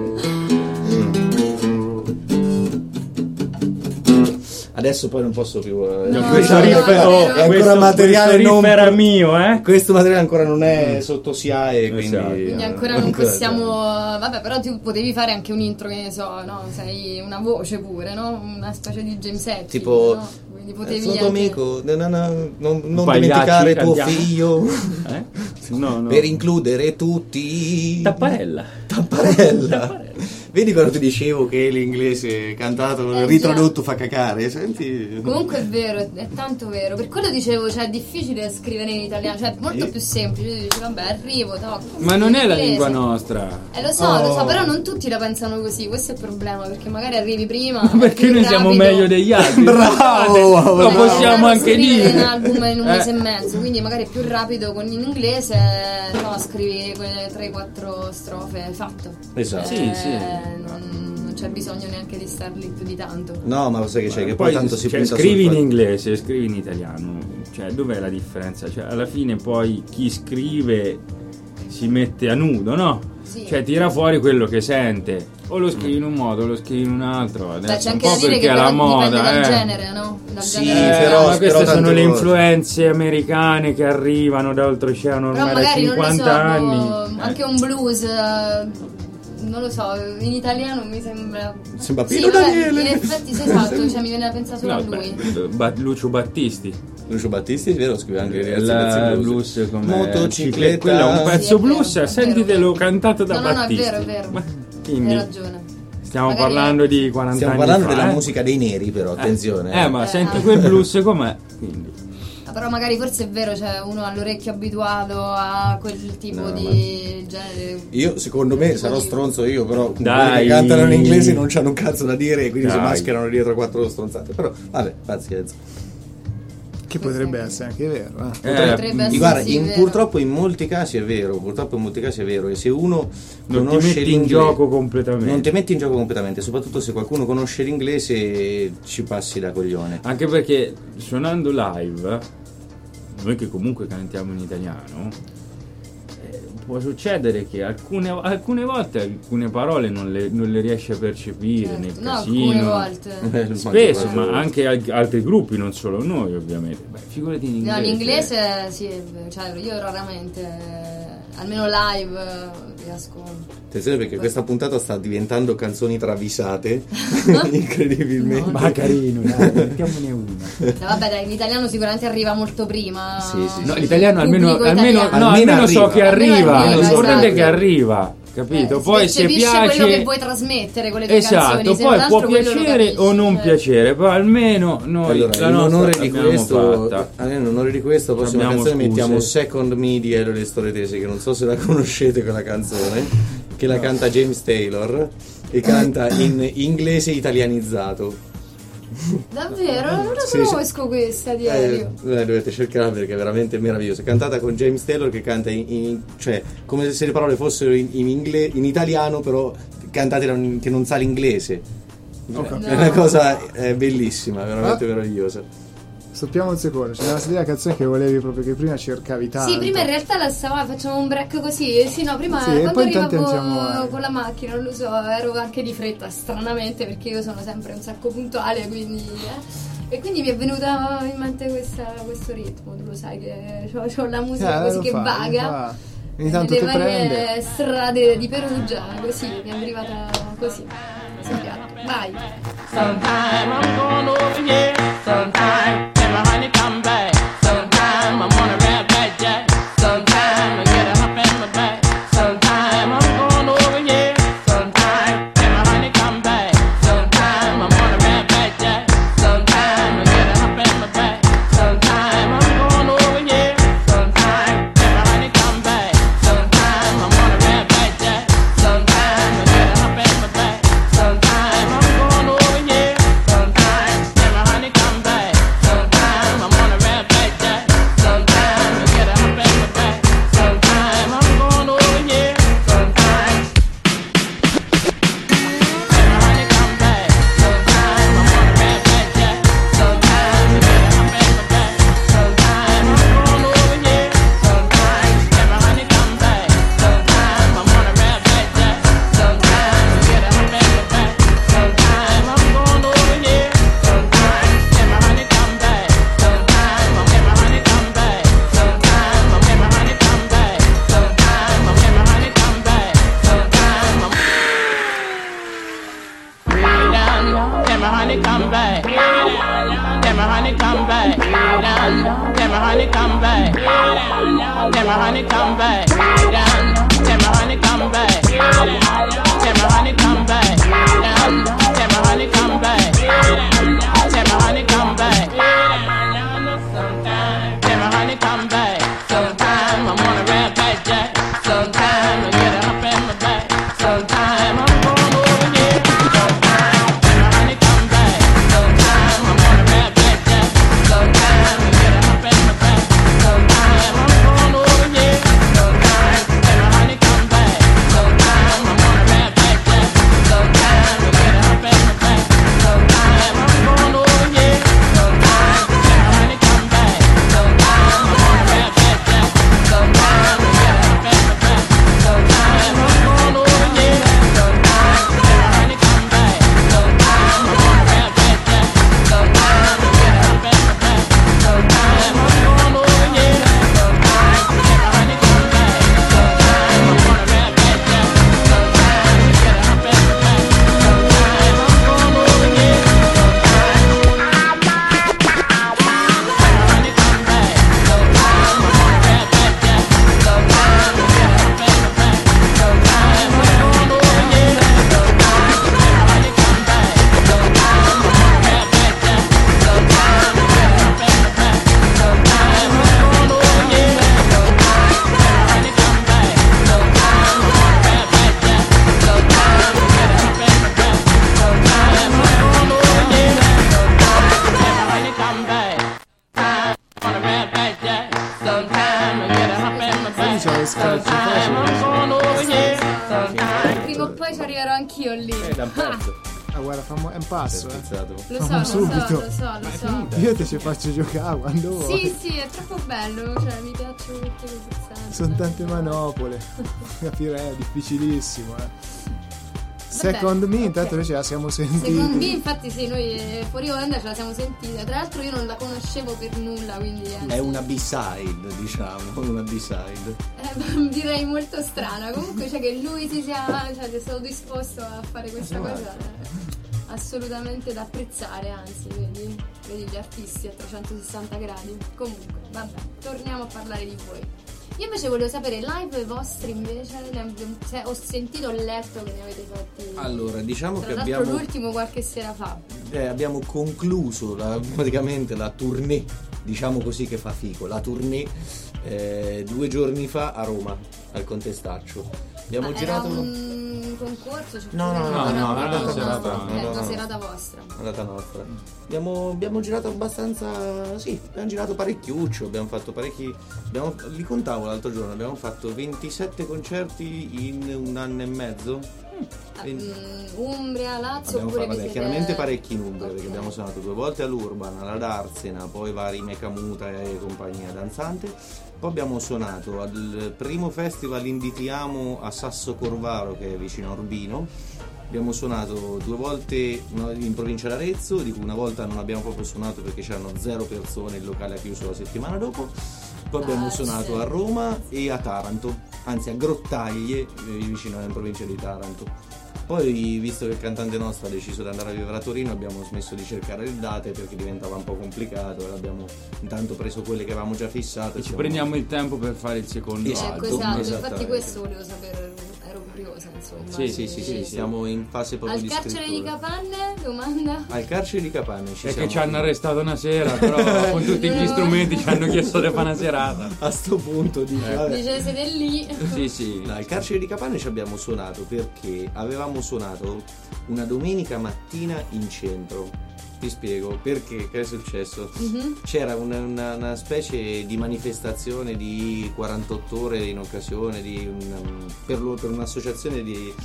Adesso poi non posso più. No, questo no, riff no, no, no. è ancora materiale questo non riff era mio, eh? Questo materiale ancora non è sotto SIAE, quindi, Esatto. Quindi ancora non possiamo. Vabbè, però tu potevi fare anche un intro, che ne so, no? Sei una voce pure, no? Una specie di James Hetfield, tipo no? Quindi potevi sono tuo anche... amico, non Pagliacci, dimenticare tuo cantiamo. figlio Eh? No. per includere tutti. Tapparella. Vedi quando ti dicevo che l'inglese cantato ritradotto fa cacare? Senti. Comunque è vero, è tanto vero. Per quello dicevo, cioè è difficile scrivere in italiano, cioè è molto più semplice. Tu dici, vabbè, arrivo, tocco. Ma non è la Inglese. lingua nostra. Lo so, però non tutti la pensano così, questo è il problema, perché magari arrivi prima. Perché più noi siamo rapido. meglio degli altri. Bravo! Lo possiamo Cioè, anche scrivere dire. un album in un mese e mezzo, quindi magari è più rapido con in inglese, no, scrivi quelle 3-4 strofe, fatto. Esatto. Sì, sì. Non c'è bisogno neanche di star lì più di tanto. No, ma sai che c'è? Che poi tanto si cioè, punta scrivi sul in fatto- inglese, scrivi in italiano. Cioè, dov'è la differenza? Cioè, alla fine poi chi scrive si mette a nudo, no? Sì. Cioè, tira fuori quello che sente. O lo scrivi in un modo, o lo scrivi in un altro. Adesso Beh, c'è un anche po' da dire perché che è la però dipende moda, dal genere, no? Dal Sì, genere. però- ma queste tante sono le volte. influenze americane che arrivano da oltreoceano Però ormai da magari non lo 50 so, anni. anche un blues, non lo so, in italiano mi sembra. Sembra Sì, Pino vabbè, Daniele. in effetti sì, esatto, cioè mi viene da pensare solo No, a lui. Lucio Battisti. Lucio Battisti, è vero, scrive anche i La pezzi blues come Motocicletta. quello è un pezzo Sì, è vero, blues, è sentitelo vero. cantato da No, è Battisti. vero, è vero. Ma Hai quindi ragione. stiamo Magari parlando di 40 Stiamo anni parlando fa, della eh? musica dei neri, però, attenzione. Ma senti quel blues com'è? Quindi Però magari forse è vero, cioè uno ha l'orecchio abituato a quel tipo No, di genere. Io, secondo me, Tipo sarò di- stronzo io, però Dai. quelli che cantano in inglese non c'hanno un cazzo da dire e quindi si Dai. mascherano dietro a 4 stronzate. Però, vabbè, pazienza. Che potrebbe essere anche vero, Potrebbe essere Guarda, sì, vero. purtroppo in molti casi è vero, e se uno non ti conosce metti in l'inglese, gioco completamente. non ti metti in gioco completamente, soprattutto se qualcuno conosce l'inglese ci passi da coglione. Anche perché suonando live, noi che comunque cantiamo in italiano, può succedere che alcune volte alcune parole non le riesci a percepire Certo. nel No, casino. alcune volte. Spesso, ma anche altri gruppi, non solo noi ovviamente. Beh, figurati in inglese. No, in inglese sì, cioè io raramente, almeno live, riesco. Attenzione perché questa puntata sta diventando canzoni travisate, incredibilmente. Ma carino, dai, mettiamone una. No, vabbè dai, l'italiano sicuramente arriva molto prima. Sì, sì, No, sì. l'italiano Il almeno, pubblico almeno, italiano. no, Almeno almeno so arriva. che arriva. Almeno arriva, L'importante è esatto. che arriva. capito? Poi se percepisce piace quello che vuoi trasmettere con le tue canzoni, esatto, se poi non può altro quello lo piacere capisci. o non piacere, però almeno noi Allora, la in nostra onore di l'abbiamo questo, fatta. in onore di questo, la prossima Abbiamo canzone scuse. mettiamo Second Me di Elio Le Storie Tese, che non so se la conoscete quella canzone, che la canta James Taylor e canta in inglese italianizzato. Davvero? Non la Sì, conosco questa di Elio. Dovete cercarla perché è veramente meravigliosa. È cantata con James Taylor che canta cioè come se le parole fossero in italiano, però cantate che non sa l'inglese. È una cosa bellissima, veramente meravigliosa. Stoppiamo un secondo, c'è una canzone che volevi proprio, che prima cercavi tanto. Sì, prima in realtà facciamo un break così. Sì, no, prima Sì, e quando poi intanto arrivavo andiamo con la macchina, non lo so, ero anche di fretta, stranamente, perché io sono sempre un sacco puntuale, quindi e quindi mi è venuta in mente questo ritmo, tu lo sai che ho la musica così che vaga. Ogni tanto le ti varie prende. strade di Perugia, così mi è arrivata così. Vai. Sometime I'm going over here. Sometime can my honey come back. Sometime I'm on a red back jack. Sometime I get a hump in my back. Sometime I'm going over here. Sometime can my honey come back. Sometime I'm on a red back jack. Sometime I get a hump in my back. Sometime I'm going over here. Sometime can my honey come back. Sometime I'm on a red back jack. Sometime I get a hump in my back. Sometime I'm going over here. Sometime can my honey come back. Sometime I'm on a red back jack. Sometime I get a hump in my back. Sometime I'm going over here. Sometime can my honey come back. Sometime I'm on a red back jack. Sometime I get a hump in my back. Sometime I'm going over here. Sometime can my honey come back. Sometime I'm on a red back jack. Sometime I get a hump in my back. Sometime I'm going over here. Sometime can my honey come back. Sometime I'm get my honey come back. Sometime I'm get my honey come back. Sometime I'm get my honey come back. Sometime I'm way down. Can my honey come back? Can my honey come back? Down. Can my honey come back? Can my honey come back? Down. Can my honey come back? Can my honey come back? Down. Can my honey come back? Can my honey come back? Sometime. Can my honey come back? Sometime I'm on a red back jack. Sometime I get a hump in my back. Sometime I'm going over here. Sometime can my honey come back? Sometime I'm on a red back jack. Sometime I get a hump in my back. Sometime I'm going over here. Sometime can my honey come back? Sometime I'm on a red back jack. Sometime I get a hump in my back. Sometime I'm going over here. Sometime can my honey come back? Sometime I'm on a red back jack. Sometime I get a hump in my back. Sometime I'm going over here. Sometime can my honey come back? Sometime I'm on a red back jack. Sometime I get a hump in my back. Sometime I'm going over here. Sometime can my honey come back? Sometime I'm on a red back jack. Sometime I get a hump in my back. Sometime I'm going over here. Sometime can my honey come back? Sometime I'm on a red back jack. Sometime I get a hump in my back. Sometime I'm going over here. Sometime can my honey come back? Sometime I'm on a red back jack. Sometime I get a hump in my back. Sometime I'm going over here. Sometime can my honey come back? Sometime I'm on a red back jack. Sometime I get a hump in my back. Sometime I'm going over here. Sometime can my honey come back? On a red back jack. Sometime I get a hump in my back. Sometime I'm going over here. Sometime. Prima o poi ci arriverò anch'io lì. Da un pezzo. Ah, guarda, è un passo, Spizzato. Lo subito. so. Io te ci faccio giocare quando vuoi. Sì, è troppo bello, cioè mi piacciono tutte le puzzanti. Sono tante manopole. Capirei, è difficilissimo, Second Me, intanto noi ce la siamo sentiti. Secondo me, infatti, sì, noi fuori onda ce la siamo sentita. Tra l'altro, io non la conoscevo per nulla, quindi anzi, È una B-side, diciamo, una B-side. direi molto strana. Comunque, cioè, che lui sia stato disposto a fare questa cosa. Assolutamente da apprezzare, anzi, vedi gli artisti a 360 gradi. Comunque, vabbè, torniamo a parlare di voi. Io invece volevo sapere live vostri invece, ho sentito, ho letto che ne avete fatti. Allora, diciamo tra che l'altro abbiamo l'ultimo qualche sera fa. abbiamo concluso praticamente la tournée, diciamo così, che fa fico, la tournée 2 giorni fa a Roma, al Contestaccio. Abbiamo girato era un concorso? Cioè No, una serata vostra. Andata nostra. Abbiamo girato abbastanza, sì, abbiamo girato parecchiuccio, abbiamo fatto parecchi, li contavo l'altro giorno, abbiamo fatto 27 concerti in un anno e mezzo. Umbria, Lazio, Abbiamo oppure fatto vi siete... chiaramente parecchi in Umbria, Ok. perché abbiamo suonato 2 volte all'Urban, alla Darsena, poi vari Mecamuta e compagnia danzante. Poi abbiamo suonato al primo festival Invitiamo a Sasso Corvaro, che è vicino a Urbino. Abbiamo suonato 2 volte in provincia d'Arezzo, di cui una volta non abbiamo proprio suonato perché c'erano 0 persone, il locale ha chiuso la settimana dopo. Poi abbiamo suonato sì. a Roma e a Taranto, anzi a Grottaglie, vicino in provincia di Taranto. Poi, visto che il cantante nostro ha deciso di andare a vivere a Torino, abbiamo smesso di cercare le date perché diventava un po' complicato e abbiamo intanto preso quelle che avevamo già fissato. E ci prendiamo il tempo per fare il secondo Esatto, album. Esatto, esattamente. infatti questo volevo sapere, ero curiosa, insomma. Sì, siamo in fase proprio Al di carcere di scrittura. Capanne, domanda? Al carcere di Capanne È che ci hanno arrestato una sera, però con tutti gli No. strumenti ci hanno chiesto di fare una serata. A sto punto vabbè. Dice siete lì. Sì. No, al carcere di Capanne ci abbiamo suonato perché avevamo suonato una domenica mattina in centro. Ti spiego perché, che è successo. C'era una specie di manifestazione di 48 ore in occasione di per un'associazione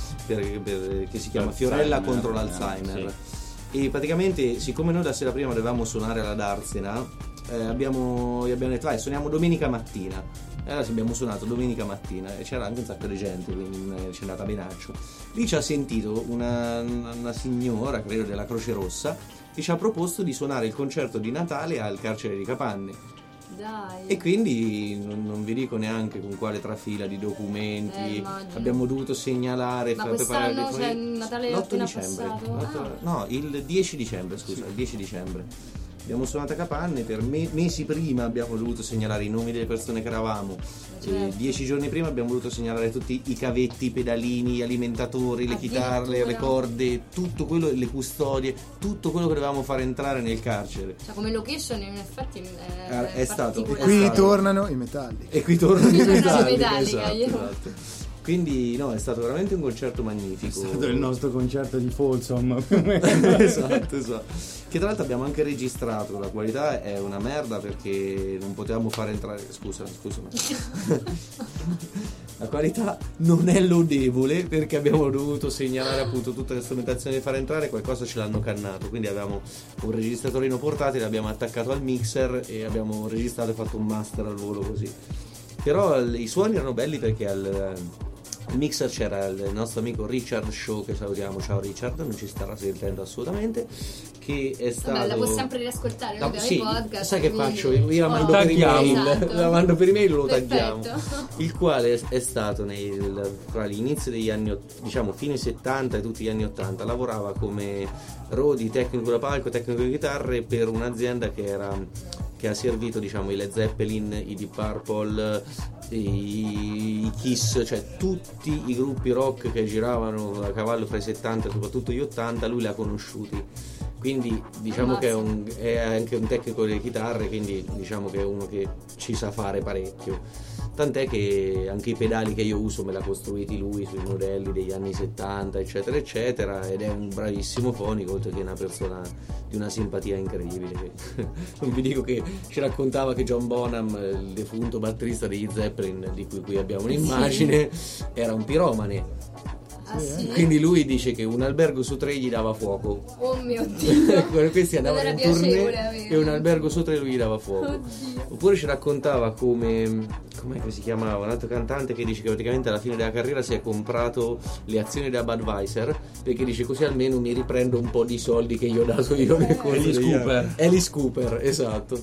che si chiama Fiorella contro l'Alzheimer. E praticamente, siccome noi la sera prima dovevamo suonare alla Darsena, gli abbiamo detto vai, suoniamo domenica mattina. E allora abbiamo suonato domenica mattina e c'era anche un sacco di gente, quindi ci è andata benaccio. Lì ci ha sentito una signora, credo della Croce Rossa, che ci ha proposto di suonare il concerto di Natale al carcere di Capanne. Dai. E quindi non vi dico neanche con quale trafila di documenti immagino. abbiamo dovuto segnalare. Ma quest'anno c'è il Natale l'8 appena dicembre. passato? No, il 10 dicembre, scusa, il 10 dicembre. Abbiamo suonato a Capanne, per mesi prima abbiamo dovuto segnalare i nomi delle persone che eravamo. Certo. 10 giorni prima abbiamo dovuto segnalare tutti i cavetti, i pedalini, gli alimentatori, le chitarre, le corde, tutto quello, le custodie, tutto quello che dovevamo fare entrare nel carcere. Cioè come location in effetti È stato. particolare. Qui Esatto. tornano i metalli. E qui tornano i metalli. Metallica, io. Esatto. Quindi no, è stato veramente un concerto magnifico. È stato il nostro concerto di Folsom. esatto. Che tra l'altro abbiamo anche registrato, la qualità è una merda perché non potevamo fare entrare. Scusa. La qualità non è lodevole perché abbiamo dovuto segnalare appunto tutta la strumentazione di fare entrare, qualcosa ce l'hanno cannato, quindi avevamo un registratorino portatile, l'abbiamo attaccato al mixer e abbiamo registrato e fatto un master al volo così. Però i suoni erano belli perché al mixer c'era il nostro amico Richard Shaw, che salutiamo, ciao Richard, non ci starà sentendo assolutamente, che è stato... Vabbè, la può sempre riascoltare, noi abbiamo sì, i podcast. sai che quindi- faccio? Io la mando per Tagliamo. email, Esatto. la mando per email, lo Perfetto. tagliamo. Il quale è stato fra l'inizio degli anni, diciamo fine 70 e tutti gli anni 80, lavorava come Rodi, tecnico da palco, tecnico di chitarre per un'azienda che ha servito, diciamo, i Led Zeppelin, i Deep Purple, i Kiss, cioè tutti i gruppi rock che giravano a cavallo fra i 70 e soprattutto gli 80, lui li ha conosciuti. Quindi diciamo che è anche un tecnico delle chitarre, quindi diciamo che è uno che ci sa fare parecchio. Tant'è che anche i pedali che io uso me li ha costruiti lui sui modelli degli anni 70, eccetera, eccetera, ed è un bravissimo fonico, oltre che una persona di una simpatia incredibile. Non vi dico che ci raccontava che John Bonham, il defunto batterista degli Zeppelin, di cui abbiamo un'immagine, era un piromane. Ah, sì? Quindi lui dice che un albergo su 3 gli dava fuoco. Oh mio Dio. Questi andavano Non in era piacevole tournée avere. e un albergo su 3 lui gli dava fuoco. Oddio. Oppure ci raccontava com'è che si chiamava un altro cantante che dice che praticamente alla fine della carriera si è comprato le azioni da Budweiser, perché dice così almeno mi riprendo un po' di soldi che gli ho dato io nel corso Alice degli Cooper. anni. Alice Cooper, esatto.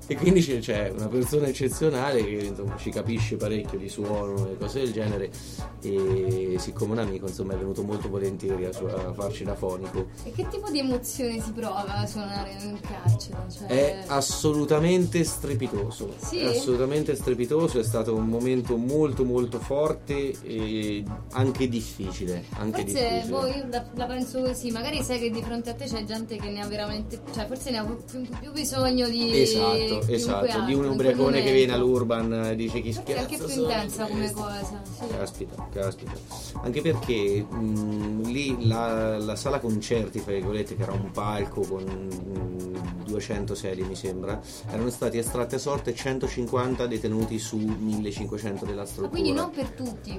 E quindi c'è una persona eccezionale che insomma ci capisce parecchio di suono e cose del genere, e siccome un amico insomma è venuto molto volentieri a farci da fonico. E che tipo di emozione si prova a suonare nel carcere? Cioè... È assolutamente strepitoso. Sì? È assolutamente strepitoso, è stato un momento molto molto forte e anche difficile. Forse io la penso così, magari sai che di fronte a te c'è gente che ne ha veramente, cioè forse ne ha più bisogno di... Esatto, altro, di un ubriacone che viene all'Urban e dice chi scherza. È anche più intensa come cosa. Sì. Caspita. Anche perché lì la sala concerti, fra virgolette, che era un palco con 200 sedie mi sembra, erano stati estratti a sorte 150 detenuti su 1500 della struttura. Quindi non per tutti.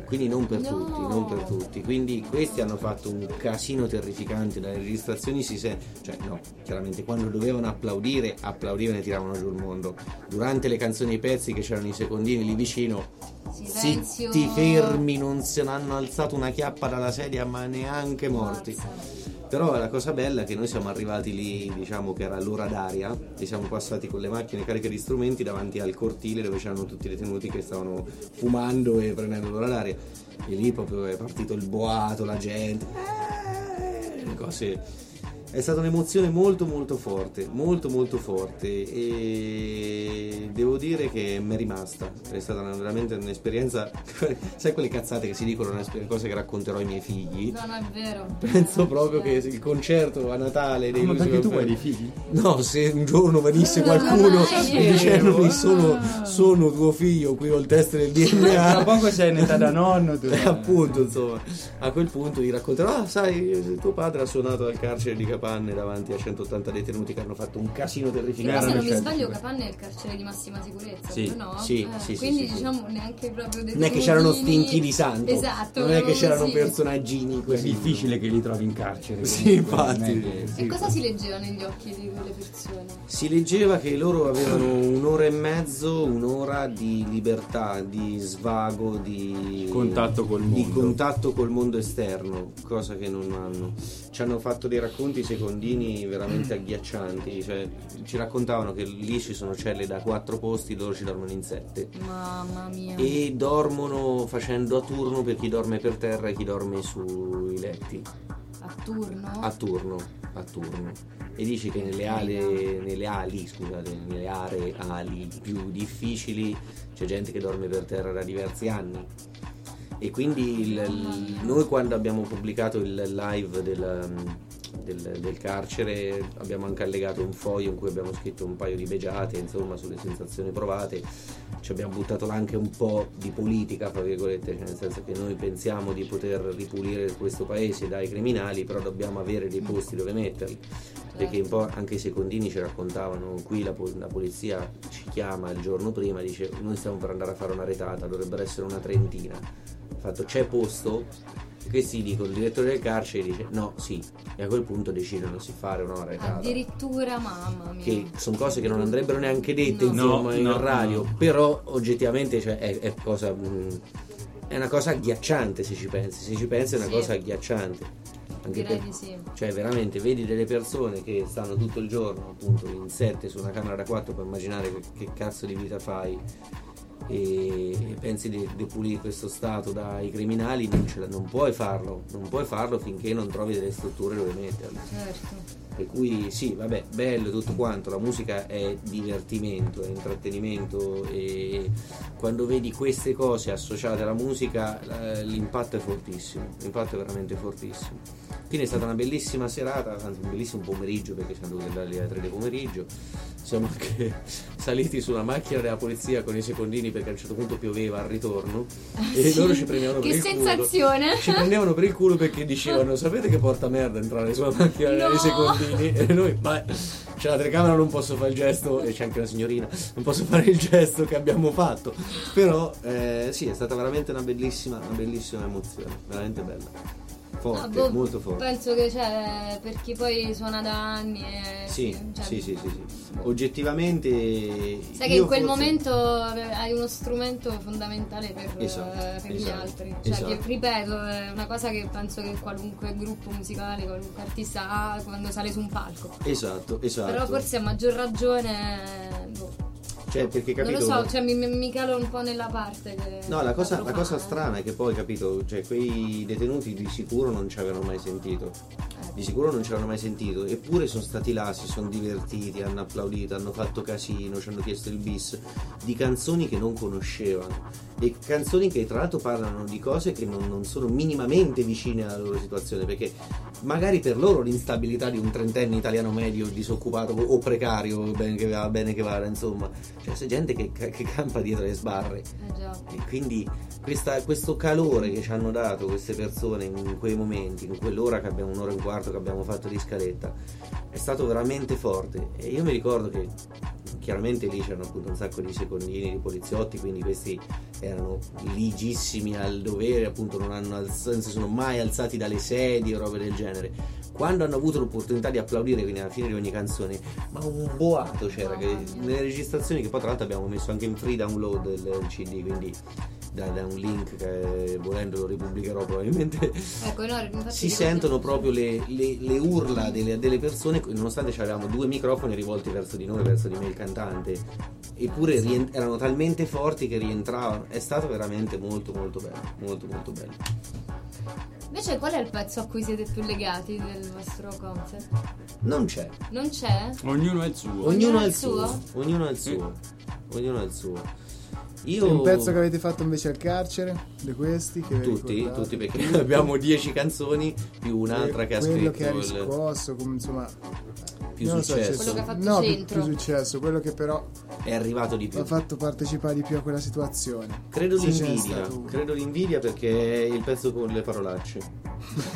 Quindi questi hanno fatto un casino terrificante, dalle registrazioni chiaramente quando dovevano applaudire ne tiravano giù il mondo. Durante le canzoni e i pezzi che c'erano i secondini lì vicino, silenzio, zitti, fermi, non se ne hanno alzato una chiappa dalla sedia, ma neanche morti. Però la cosa bella è che noi siamo arrivati lì, diciamo che era l'ora d'aria, e siamo passati con le macchine cariche di strumenti davanti al cortile dove c'erano tutti i detenuti che stavano fumando e prendendo l'ora d'aria, e lì proprio è partito il boato, la gente, cose. È stata un'emozione molto molto forte, e devo dire che mi è rimasta. È stata veramente un'esperienza, sai quelle cazzate che si dicono, cose che racconterò ai miei figli? No, è vero. Penso proprio che il concerto a Natale dei ma perché tu hai dei figli? No, se un giorno venisse qualcuno dicendomi sono tuo figlio, qui ho il test del DNA, tra poco sei in età da nonno tu. Appunto, insomma, a quel punto gli racconterò: sai, tuo padre ha suonato al carcere di Capanne davanti a 180 detenuti che hanno fatto un casino terrificante. Se non mi sbaglio, Capanne è il carcere di massima sicurezza, sì, no? Sì, quindi diciamo neanche proprio non è che c'erano stinchi di santo, esatto, non è che c'erano personaggini così. È difficile che li trovi in carcere. Sì, infatti. E cosa si leggeva negli occhi di quelle persone? Si leggeva che loro avevano un'ora e mezzo, un'ora di libertà, di svago, di contatto col mondo esterno, cosa che non hanno. Ci hanno fatto dei racconti secondini veramente agghiaccianti, cioè ci raccontavano che lì ci sono celle da 4 posti, loro ci dormono in 7. Mamma mia. E dormono facendo a turno per chi dorme per terra e chi dorme sui letti. A turno? A turno. E dici che nelle aree più difficili c'è gente che dorme per terra da diversi anni. E quindi noi quando abbiamo pubblicato il live del carcere abbiamo anche allegato un foglio in cui abbiamo scritto un paio di begiate, insomma, sulle sensazioni provate. Ci abbiamo buttato anche un po' di politica, fra virgolette, cioè nel senso che noi pensiamo di poter ripulire questo paese dai criminali, però dobbiamo avere dei posti dove metterli, perché un po' anche i secondini ci raccontavano: qui la polizia ci chiama il giorno prima, dice noi stiamo per andare a fare una retata, dovrebbero essere una trentina. Fatto, c'è posto? Questi dicono, il direttore del carcere dice no, sì, e a quel punto decidono di fare una retata. Addirittura, mamma mia. Che sono cose che non andrebbero neanche dette in radio, però oggettivamente, cioè, è una cosa agghiacciante, se ci pensi è una cosa agghiacciante. Anche direi di sì. Cioè veramente vedi delle persone che stanno tutto il giorno appunto in 7 su una camera da 4 per immaginare che cazzo di vita fai, e pensi di pulire questo stato dai criminali. Non puoi farlo finché non trovi delle strutture dove metterli. Certo. Per cui sì, vabbè, bello tutto quanto, la musica è divertimento, è intrattenimento, e quando vedi queste cose associate alla musica l'impatto è fortissimo, l'impatto è veramente fortissimo. Quindi è stata una bellissima serata, anzi un bellissimo pomeriggio, perché siamo dovuti andare alle 3 del pomeriggio. Siamo anche saliti sulla macchina della polizia con i secondini perché a un certo punto pioveva al ritorno, e sì, loro ci prendevano per il culo. Che sensazione! Ci prendevano per il culo perché dicevano: sapete che porta merda entrare sulla macchina dei secondini? E noi, ma c'è la telecamera, non posso fare il gesto, e c'è anche la signorina, non posso fare il gesto che abbiamo fatto. Però sì, è stata veramente una bellissima emozione, veramente bella. Forte, molto forte. Penso che c'è per chi poi suona da anni sì. Oggettivamente sai che in quel momento hai uno strumento fondamentale per gli altri, cioè che, ripeto, è una cosa che penso che qualunque gruppo musicale, qualunque artista ha quando sale su un palco. Esatto. Però forse a maggior ragione Cioè, perché capito? Non lo so, cioè mi calo un po' nella parte che No, la cosa profana. strana è che poi, capito, cioè quei detenuti di sicuro non ci avevano mai sentito. Di sicuro non ci avevano mai sentito, eppure sono stati là, si sono divertiti, hanno applaudito, hanno fatto casino, ci hanno chiesto il bis di canzoni che non conoscevano. E canzoni che tra l'altro parlano di cose che non sono minimamente vicine alla loro situazione, perché magari per loro l'instabilità di un trentenne italiano medio disoccupato o precario, bene che vada, insomma, cioè c'è gente che campa dietro le sbarre. Già. E quindi questo calore che ci hanno dato queste persone in quei momenti, in quell'ora che abbiamo, un'ora e un quarto che abbiamo fatto di scaletta, è stato veramente forte. E io mi ricordo che chiaramente lì c'erano appunto un sacco di secondini, di poliziotti, quindi questi erano ligissimi al dovere, appunto non si sono mai alzati dalle sedie o robe del genere. Quando hanno avuto l'opportunità di applaudire, quindi alla fine di ogni canzone, ma un boato c'era, che nelle registrazioni, che poi tra l'altro abbiamo messo anche in free download il CD, quindi da un link che volendo lo ripubblicherò probabilmente. Ecco, no, infatti Si sentono proprio le urla delle persone, nonostante avevamo 2 microfoni rivolti verso di noi, verso di me il cantante, eppure erano talmente forti che rientravano. È stato veramente molto molto bello, molto molto bello. Invece qual è il pezzo a cui siete più legati del vostro concert? Non c'è. Non c'è? Ognuno ha il suo. Ognuno ha ha il il suo. suo? Ognuno ha il suo. Ognuno ha il suo. Io Un pezzo che avete fatto invece al carcere, di questi che vi ricordate? tutti perché abbiamo 10 canzoni più un'altra che ha quello scritto che ha riscosso, come, insomma, più non lo so, successo. Quello che ha fatto no, centro. più successo, quello che però È arrivato di più. ha fatto partecipare di più a quella situazione. Credo Se c'è l'invidia, stato uno. credo l'invidia perché è il pezzo con le parolacce.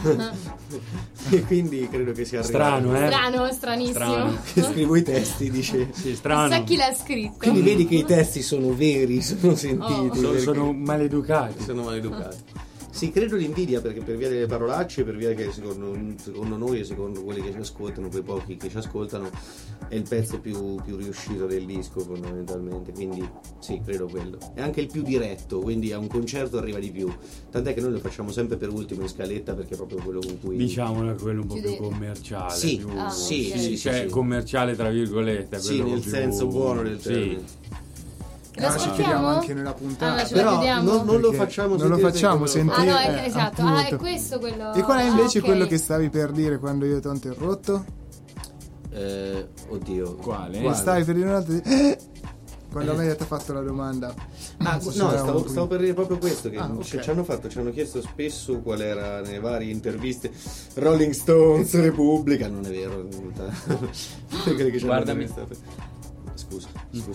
E quindi credo che sia arrivato. Strano, Strano, stranissimo. Strano. Che scrivo i testi, dice. Sì, strano. Chissà chi l'ha scritto. Quindi vedi che i testi sono veri, sono sentiti. Oh. perché Sono maleducati. sono maleducati. Sì, credo l'invidia perché per via delle parolacce, per via che secondo noi e secondo quelli che ci ascoltano, quei pochi che ci ascoltano, è il pezzo più riuscito del disco fondamentalmente, quindi sì, credo quello. È anche il più diretto, quindi a un concerto arriva di più, tant'è che noi lo facciamo sempre per ultimo in scaletta perché è proprio quello con cui... Diciamolo, quello un po' più Chiudete. commerciale. Sì, più... Ah, sì, ok. sì, cioè sì. commerciale tra virgolette. Sì, quello nel più- senso buono del termine. Sì. Lo Ci chiediamo ascoltiamo? anche nella puntata. Ah, ce lo Però vediamo? non lo Perché facciamo non lo sentire facciamo perché me lo sentire. Ah no, esatto. Ah, appunto. è questo quello. E qual è invece Ah, ok. quello che stavi per dire quando io ti ho interrotto? Oddio. Quale? Stavi per dire un altro quando a me ti ha fatto la domanda. Ah, Non so se no, eravamo qui. stavo per dire proprio questo, che Ah, ok. ci hanno chiesto spesso qual era nelle varie interviste Rolling Stones, Repubblica, non è vero in realtà. Quelli che ci hanno Guardami. intervistato. Scusa.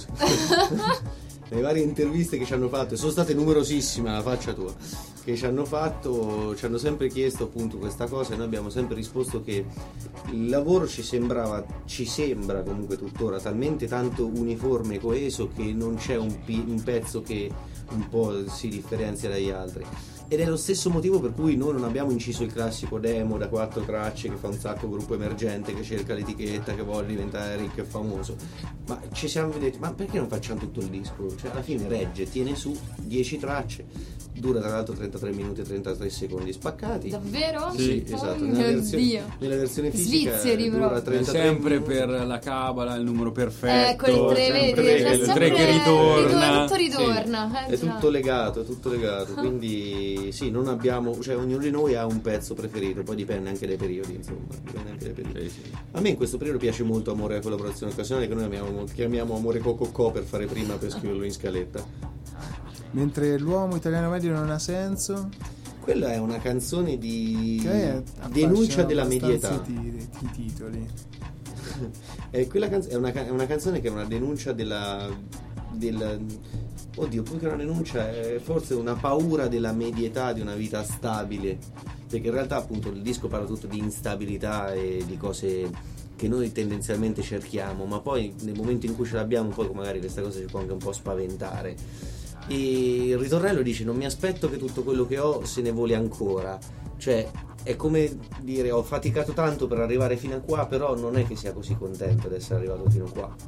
Le varie interviste che ci hanno fatto, e sono state numerosissime alla faccia tua, che ci hanno fatto, ci hanno sempre chiesto appunto questa cosa, e noi abbiamo sempre risposto che il lavoro ci sembra comunque tuttora talmente tanto uniforme e coeso che non c'è un pezzo che un po' si differenzia dagli altri. Ed è lo stesso motivo per cui noi non abbiamo inciso il classico demo da 4 tracce che fa un sacco gruppo emergente, che cerca l'etichetta, che vuole diventare ricco e famoso. Ma ci siamo detti, ma perché non facciamo tutto il disco? Cioè alla fine regge, tiene su 10 tracce, dura tra l'altro 33 minuti e 33 secondi spaccati. Davvero? Sì, Oh esatto. mio Dio. Nella versione fisica Svizzeri dura proprio. 33 Sempre minuti. per la cabala, il numero perfetto. Ecco il 3, sempre vedi, c'è il sempre 3 che ritorna. Tutto ritorna. È tutto legato, quindi sì, non abbiamo, cioè ognuno di noi ha un pezzo preferito, poi dipende anche dai periodi, insomma, dipende anche dai periodi. Sì. A me in questo periodo piace molto Amore e collaborazione occasionale, che noi chiamiamo Amore Cococò per fare prima, per scriverlo in scaletta. Mentre l'uomo italiano medio non ha senso, Quella è una canzone di che denuncia affascina della abbastanza medietà. i titoli. È una canzone che è una denuncia oddio, più che una denuncia è forse una paura della medietà di una vita stabile, perché in realtà appunto il disco parla tutto di instabilità e di cose che noi tendenzialmente cerchiamo, ma poi nel momento in cui ce l'abbiamo poi magari questa cosa ci può anche un po' spaventare. E il ritornello dice: non mi aspetto che tutto quello che ho se ne voli ancora, cioè è come dire ho faticato tanto per arrivare fino a qua, però non è che sia così contento di essere arrivato fino a qua.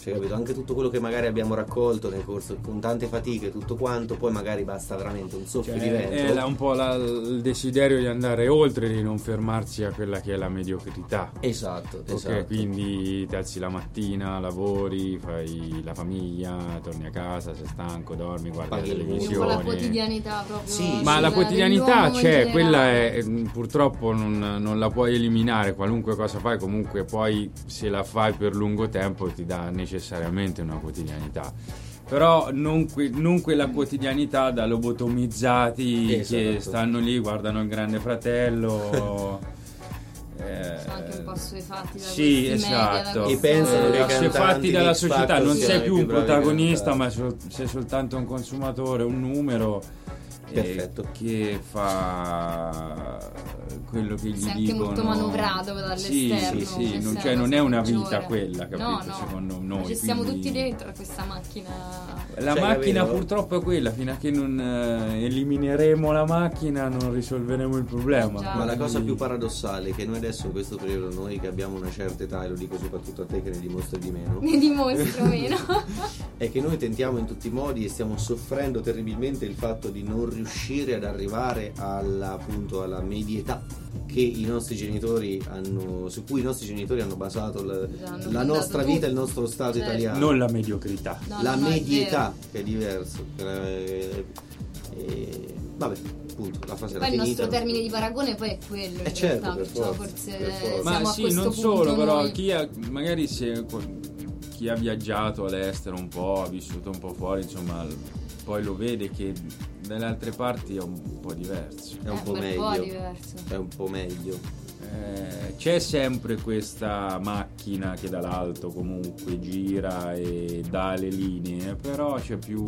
Cioè, capito? Anche tutto quello che magari abbiamo raccolto nel corso, con tante fatiche, tutto quanto, poi magari basta veramente un soffio di vento. È un po' il desiderio di andare oltre, di non fermarsi a quella che è la mediocrità. Esatto, Ok, esatto. quindi ti alzi la mattina, lavori, fai la famiglia, torni a casa, sei stanco, dormi, guardi la Paghi il Un po' la televisione. quotidianità proprio. Sì, Ma la quotidianità dell'uomo in c'è, quella generale. è, purtroppo non la puoi eliminare, qualunque cosa fai comunque poi se la fai per lungo tempo ti dà necessariamente una quotidianità. Però non quella quotidianità da lobotomizzati Esatto. che stanno lì, guardano il Grande Fratello. Sono anche un po' assuefatti da Sì, questi media, da esatto. E pensano che i assuefatti cantanti dalla di X società, Factor non siano sei i più più un bravi protagonista, cantanti. ma sei soltanto un consumatore, un numero Perfetto. che fa quello che gli Sei anche dicono. molto manovrato dall'esterno. Sì, questa non, è cioè, la non è cosa una vita peggiore. quella, capito? No, Secondo ma noi. ci siamo quindi- tutti dentro a questa macchina. La Cioè, macchina capito? purtroppo è quella, fino a che non elimineremo la macchina non risolveremo il problema. Già. Ma la cosa Quindi- più paradossale è che noi adesso in questo periodo, noi che abbiamo una certa età, e lo dico soprattutto a te che ne dimostri di meno, Ne dimostro meno. è che noi tentiamo in tutti i modi e stiamo soffrendo terribilmente il fatto di non riuscire ad arrivare appunto alla medietà che i nostri genitori su cui i nostri genitori hanno basato Hanno la fondato nostra tutto. vita e il nostro stato Certo. italiano. Non la mediocrità. No, La no, è medietà vero. che è diverso. Vabbè, appunto, la frase era Poi il nostro finita. termine di paragone poi è quello in certo, realtà, per perciò forza, forse per forza. Ma siamo a sì, questo non punto solo, però noi. magari chi ha viaggiato all'estero un po', ha vissuto un po' fuori, insomma, poi lo vede che dalle altre parti è un po' diverso. È un po' un bel po' meglio. diverso. È un po' meglio. C'è sempre questa macchina che dall'alto comunque gira e dà le linee, però c'è più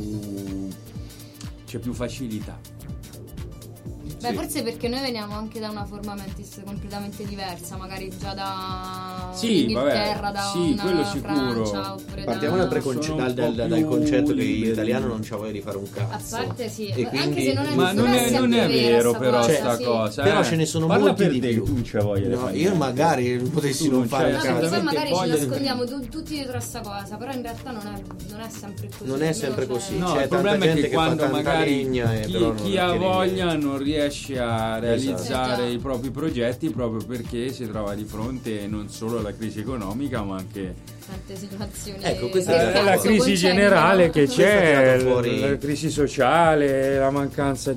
facilità. Beh, forse perché noi veniamo anche da una forma mentis completamente diversa, magari già da Sì, Inghilterra, vabbè, da sì, una quello sicuro. Francia, oppure Partiamo da... dal Sono un po' dal più concetto che liberi. l'italiano non c'ha voglia di fare un A cazzo. parte sì, E anche quindi- se non è, Ma non è sempre vero sta però cosa, sta sì. cosa. Però ce ne sono Parla molti per di te, più. tu c'hai voglia di No, fare io niente. magari potessi Tu non non fare c'hai un No, perché cazzo. poi magari ci voglia di- nascondiamo tutti dietro a sta cosa, però in realtà non è sempre così. Non è almeno sempre c'è- così. No, C'è il problema tanta è gente che che fa quando tanta magari legna e però non chi ha ottiene voglia niente. non riesce a realizzare Sì, già. i propri progetti proprio perché si trova di fronte non solo alla crisi economica ma anche Tante situazioni. Ecco, questa che è cazzo la crisi concentrano. generale che Questo ha c'è, tirato fuori- la crisi sociale, la mancanza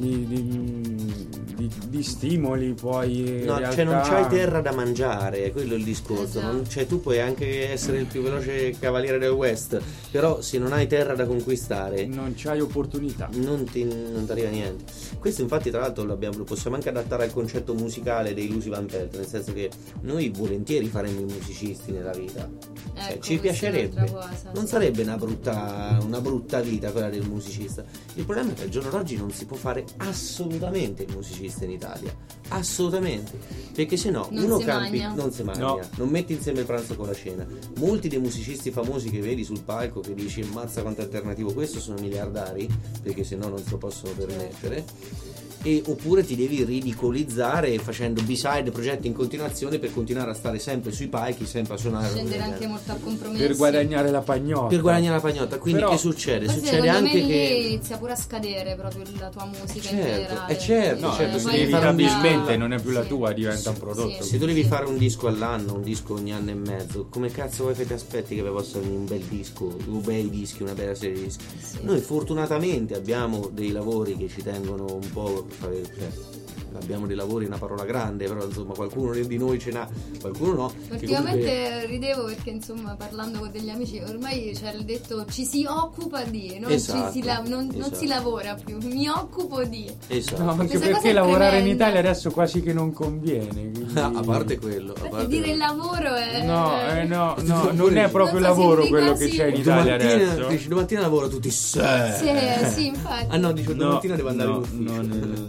di stimoli poi in No, realtà cioè non c'hai terra da mangiare, è quello il discorso. Esatto. Cioè tu puoi anche essere il più veloce cavaliere del West, però se non hai terra da conquistare non c'hai opportunità. non ti arriva niente. Questo infatti tra l'altro lo possiamo anche adattare al concetto musicale dei Lucy Van Pelt, nel senso che noi volentieri faremmo i musicisti nella vita. Cioè, Ecco, ci questa è piacerebbe. un'altra cosa, Non sì. sarebbe una brutta vita quella del musicista. Il problema è che al giorno d'oggi non si può fare assolutamente il musicista in Italia. Assolutamente. Perché se no Non uno si campi, magna. non si magna, No. non metti insieme il pranzo con la cena. Molti dei musicisti famosi che vedi sul palco che dici ammazza quanto è alternativo questo sono miliardari, perché se no non se lo possono permettere. Oppure ti devi ridicolizzare facendo B-side, progetti in continuazione per continuare a stare sempre sui palchi, sempre a suonare Scendere anche molto a compromessi. Per guadagnare la pagnotta. per guadagnare la pagnotta. Quindi Però- che succede? Forse Succede secondo anche me lì che inizia pure a scadere proprio la tua musica in Certo, generale. certo, No, certo, Poi inevitabilmente diventa- non è più la sì. tua, diventa un prodotto. se tu devi fare un disco all'anno, un disco ogni anno e mezzo, come cazzo vuoi che ti aspetti che possa essere un bel disco, due bei dischi, una bella serie di dischi? Sì. Noi fortunatamente abbiamo dei lavori che ci tengono un po' a fare, abbiamo dei lavori, una parola grande, però insomma qualcuno di noi ce n'ha, qualcuno no. che Ultimamente comunque- ridevo perché insomma parlando con degli amici ormai c'è il detto ci si occupa di, non, Esatto, non esatto. si lavora più, mi occupo di. Esatto. No, anche Questa cosa perché è lavorare in tremenda. Italia adesso quasi che non conviene. quindi- A parte quello, a Perché parte dire quello. lavoro è... No, non è proprio il Non so, lavoro sembri quello quasi- che c'è in Italia Domattina, adesso. dici, domattina lavoro tutti Sì, sì, infatti. Ah no, dico domattina devo andare in no, ufficio.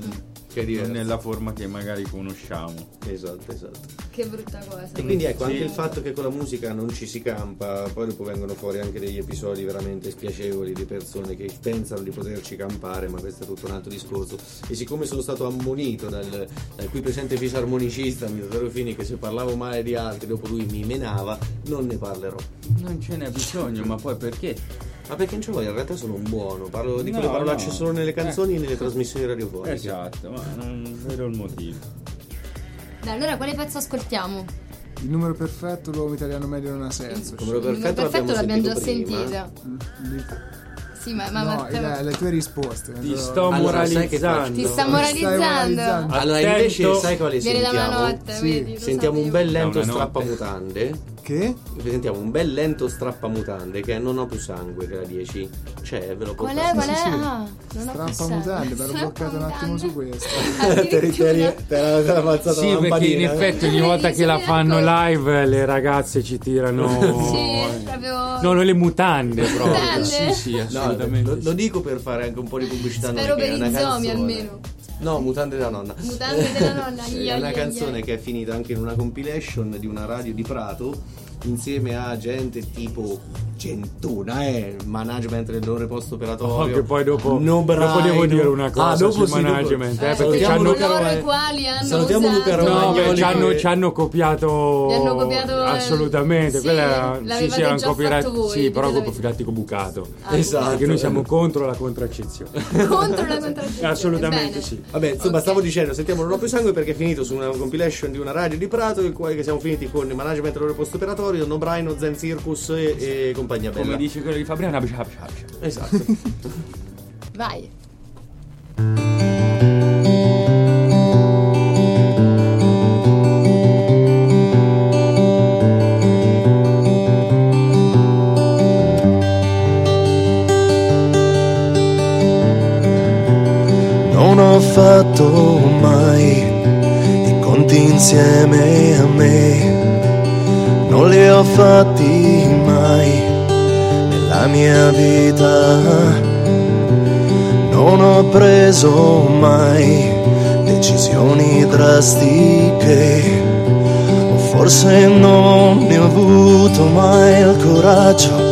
che è diverso. nella forma che magari conosciamo. Esatto. Che brutta cosa. E quindi ecco, Sì. anche il fatto che con la musica non ci si campa, poi dopo vengono fuori anche degli episodi veramente spiacevoli di persone che pensano di poterci campare, ma questo è tutto un altro discorso. E siccome sono stato ammonito dal qui presente fisarmonicista Mirko Rufini, che se parlavo male di altri dopo lui mi menava, non ne parlerò. Non ce n'è bisogno, ma poi perché? Ma perché non ce vuoi? In realtà sono un buono, parlo di No, quelle parolacce no. solo nelle canzoni e nelle trasmissioni radiofoniche. Esatto, ma non vedo il motivo. Dai, allora quale pezzo ascoltiamo? Il numero perfetto, l'uomo italiano medio non ha senso. Come lo Il numero perfetto l'abbiamo già sentito prima. sentito. Sì, ma No, Matteo le tue risposte. Ti però- sto Allora, sai che moralizzando. ti sta Stai moralizzando. moralizzando. Allora Attento. invece sai quale Viene da sentiamo? notte, Sì. vedi, lo Sentiamo un sapevo. bel lento Da una notte. strappamutande. Che? Sentiamo un bel lento strappamutande che è Non ho più sangue, che è la 10. C'è, ve lo Qual porto. è? Qual è? Sì, sì. Ah, non ho Strappamutande, mi ero bloccato un attimo su questo. Addirittura. Te l'ha alzata Sì, perché in effetti ogni volta che la fanno live le ragazze ci tirano Sì, proprio. no, le mutande proprio. Mutande? Sì, No, assolutamente. lo dico per fare anche un po' di pubblicità. Spero noi, che per è i una zombie canzone. almeno. No, Mutande della nonna. Mutande della nonna. Sì, è una canzone che è finita anche in una compilation di una radio di Prato insieme a gente tipo Gentuna, management del loro posto operatorio. Oh, che poi dopo Nobraino. devo dire una cosa dopo sul management, perché salutiamo c'hanno Luca loro Romagna. i quali hanno Salutiamo usato. Luca No, Romagnoli beh, che- ci hanno copiato, Li hanno copiato, assolutamente. sì, Quella l'avevate erano già copyright, fatto voi, sì, però l'avete- profilattico bucato. Esatto. Perché noi siamo contro la contraccezione. contro la contraddizione. Assolutamente Bene. sì. Vabbè, insomma, Ok. stavo dicendo, sentiamo Non ho più sangue perché è finito su una compilation di una radio di Prato, il quale che siamo finiti con il management del loro posto operatorio, Nobraino, Zen Circus e compagnia bella. Come dice quello di Fabriano, Esatto. Vai. Non ho fatto mai i conti insieme a me, non li ho fatti mai nella mia vita, non ho preso mai decisioni drastiche, o forse non ne ho avuto mai il coraggio.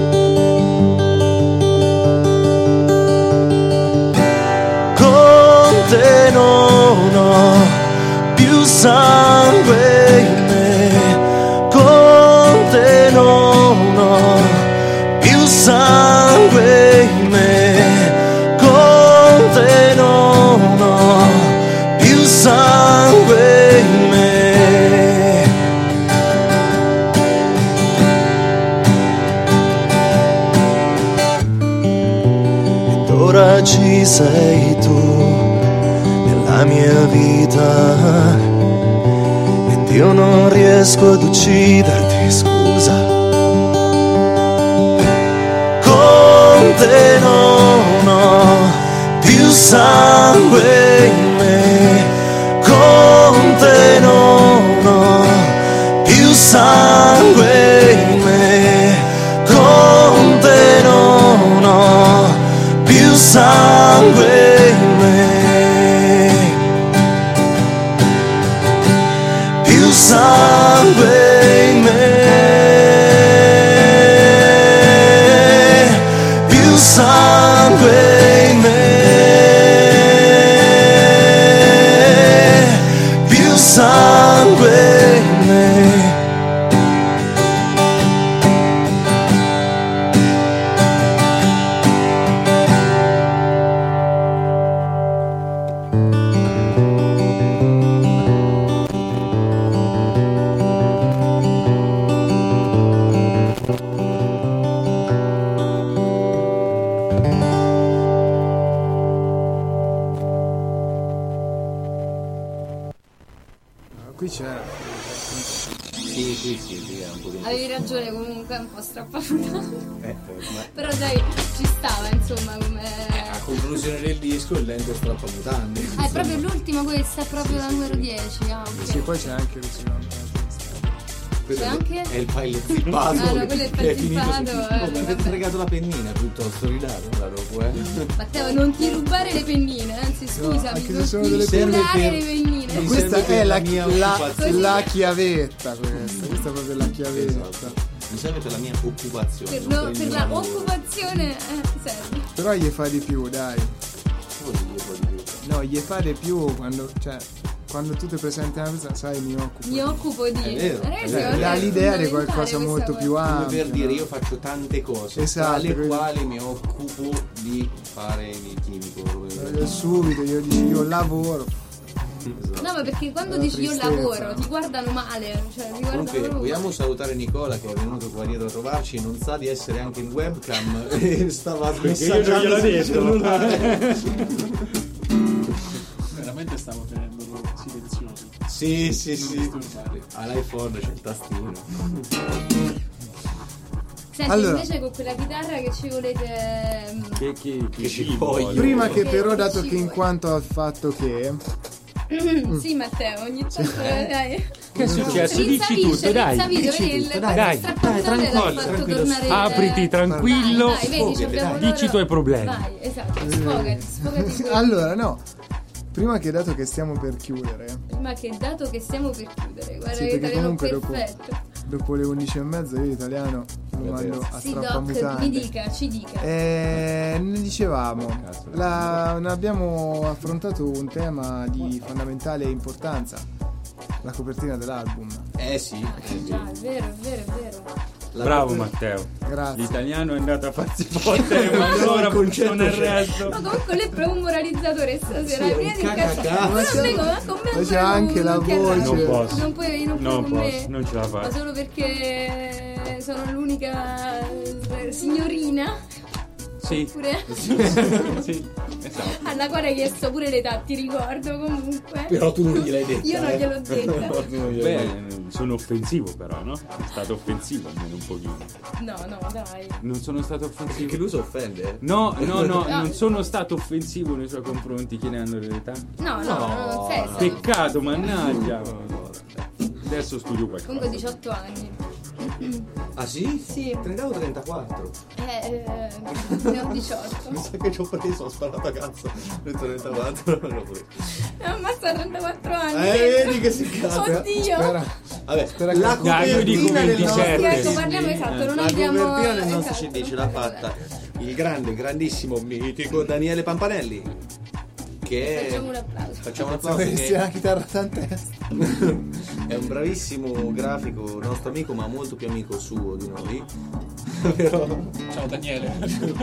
Con te non ho più sangue in me, con te non ho più sangue in me, con te non ho più sangue in me. Ed ora ci sei tu nella mia vita ed io non riesco ad ucciderti, scusa. Con te non ho più sangue in me, con te non ho più sangue in me, con te non ho più sangue in me, più sangue in me, più sangue in me, più sangue in me. Qui c'è. Sì, è un po' di... Avevi ragione, comunque è un po' strappamutante. ma Però dai, ci stava insomma come. a conclusione del disco il lento strappamutande. Ah, è proprio l'ultimo, questa è proprio la numero 10. Ah, ok. Sì, poi c'è anche così. C'è anche? È il file zippato. Ah, no, quello è il file che è finito zippato, su- mi avete fregato la pennina piuttosto, ridatela dopo, Matteo, non ti rubare le pennine, anzi scusami, anche se non sono ti delle rubare penne- le pennine. Mi Questa serve è per la, la mia la, occupazione. la chiavetta, questa è proprio la chiavetta. Esatto. Mi serve per la mia occupazione. Per, non no, il per mio la lavoro. occupazione serve. Però gli fa di più, dai. Vuol dire un po' di più. No, gli fa di più quando tu ti presenti una persona, sai, mi occupo. Mi occupo di... È vero, Ragazzi, è vero. guarda, Ha l'idea di fondamentale qualcosa questa molto cosa. più Come ampio. per dire, io faccio tante cose, Esatto, tra le quindi- quali mi occupo di fare il chimico. Io subito, io dico, io lavoro. Esatto. No, ma perché quando La dici io tristezza. lavoro, ti guardano male. Cioè, ti guardano Comunque proprio vogliamo male. salutare Nicola che è venuto qua dietro a trovarci, non sa di essere anche in webcam e stava Perché io non gliel'ho detto. Veramente stavo tenendolo silenzioso. Sì. All'iPhone c'è il tastino. Senti, Allora. invece con quella chitarra che ci volete... Che ci ci voglio. voglio. Prima che Che però, dato ci che in vuoi. quanto al fatto che Sì, Matteo, ogni tanto... dai. Che è successo? Dici tutto, dai. Dici tutto, dai. Tranquillo. Apriti tranquillo. Dai, vedi, ci abbiamo Dici loro- i tuoi problemi. Vai, esatto, sfogati. allora no, prima che dato che stiamo per chiudere, Ma che dato che stiamo per chiudere, guarda sì, che perché italiano comunque perfetto. dopo le 11:30 io l'italiano lo mando a Sì, Doc, strappamutante. ci dica. Ne dicevamo, abbiamo affrontato un tema di fondamentale importanza, la copertina dell'album. Sì. Già, è vero. Bravo Matteo. Grazie. L'italiano è andato a farsi fottere, ma allora funziona il resto. Ma comunque lei è proprio un moralizzatore stasera. Sì, Prima di un incazzo- cacacazzo. Però lei con me Ma c'è anche la voce. Non posso. Non puoi Non con me. posso, non ce la Ma faccio. solo perché sono l'unica signorina. Sì. Oppure Sì, esatto. alla quale hai chiesto pure l'età, ti ricordo comunque. Però tu non gliel'hai detta. Io non gliel'ho detta. Beh, sono offensivo però, no? È stato offensivo almeno un pochino. No, dai. Non sono stato Perché offensivo. lui si offende. No, non sono stato offensivo nei suoi confronti chiedendo l'età. No, non sei stato. Peccato, mannaggia. Adesso studio qualcosa. Comunque 18 anni. Ah sì? Sì. 30 o 34? Ne ho 18. Mi sa che ci ho preso, ho sparato a cazzo. Ho detto 34, non l'ho preso. Ammazza 34 anni. Vedi che si cazzo. Oddio. Vabbè, Spera che- la Dai, io dico copertina del 27. nostro Ecco, parliamo esatto, non La abbiamo... copertina del nostro esatto, CD ce l'ha fatta il grande, grandissimo, mitico Daniele Pampanelli. Che Facciamo un applauso. Facciamo un applauso. Avresti Che la chitarra tant'esta. è un bravissimo grafico, nostro amico, ma molto più amico suo di noi. Però Ciao Daniele.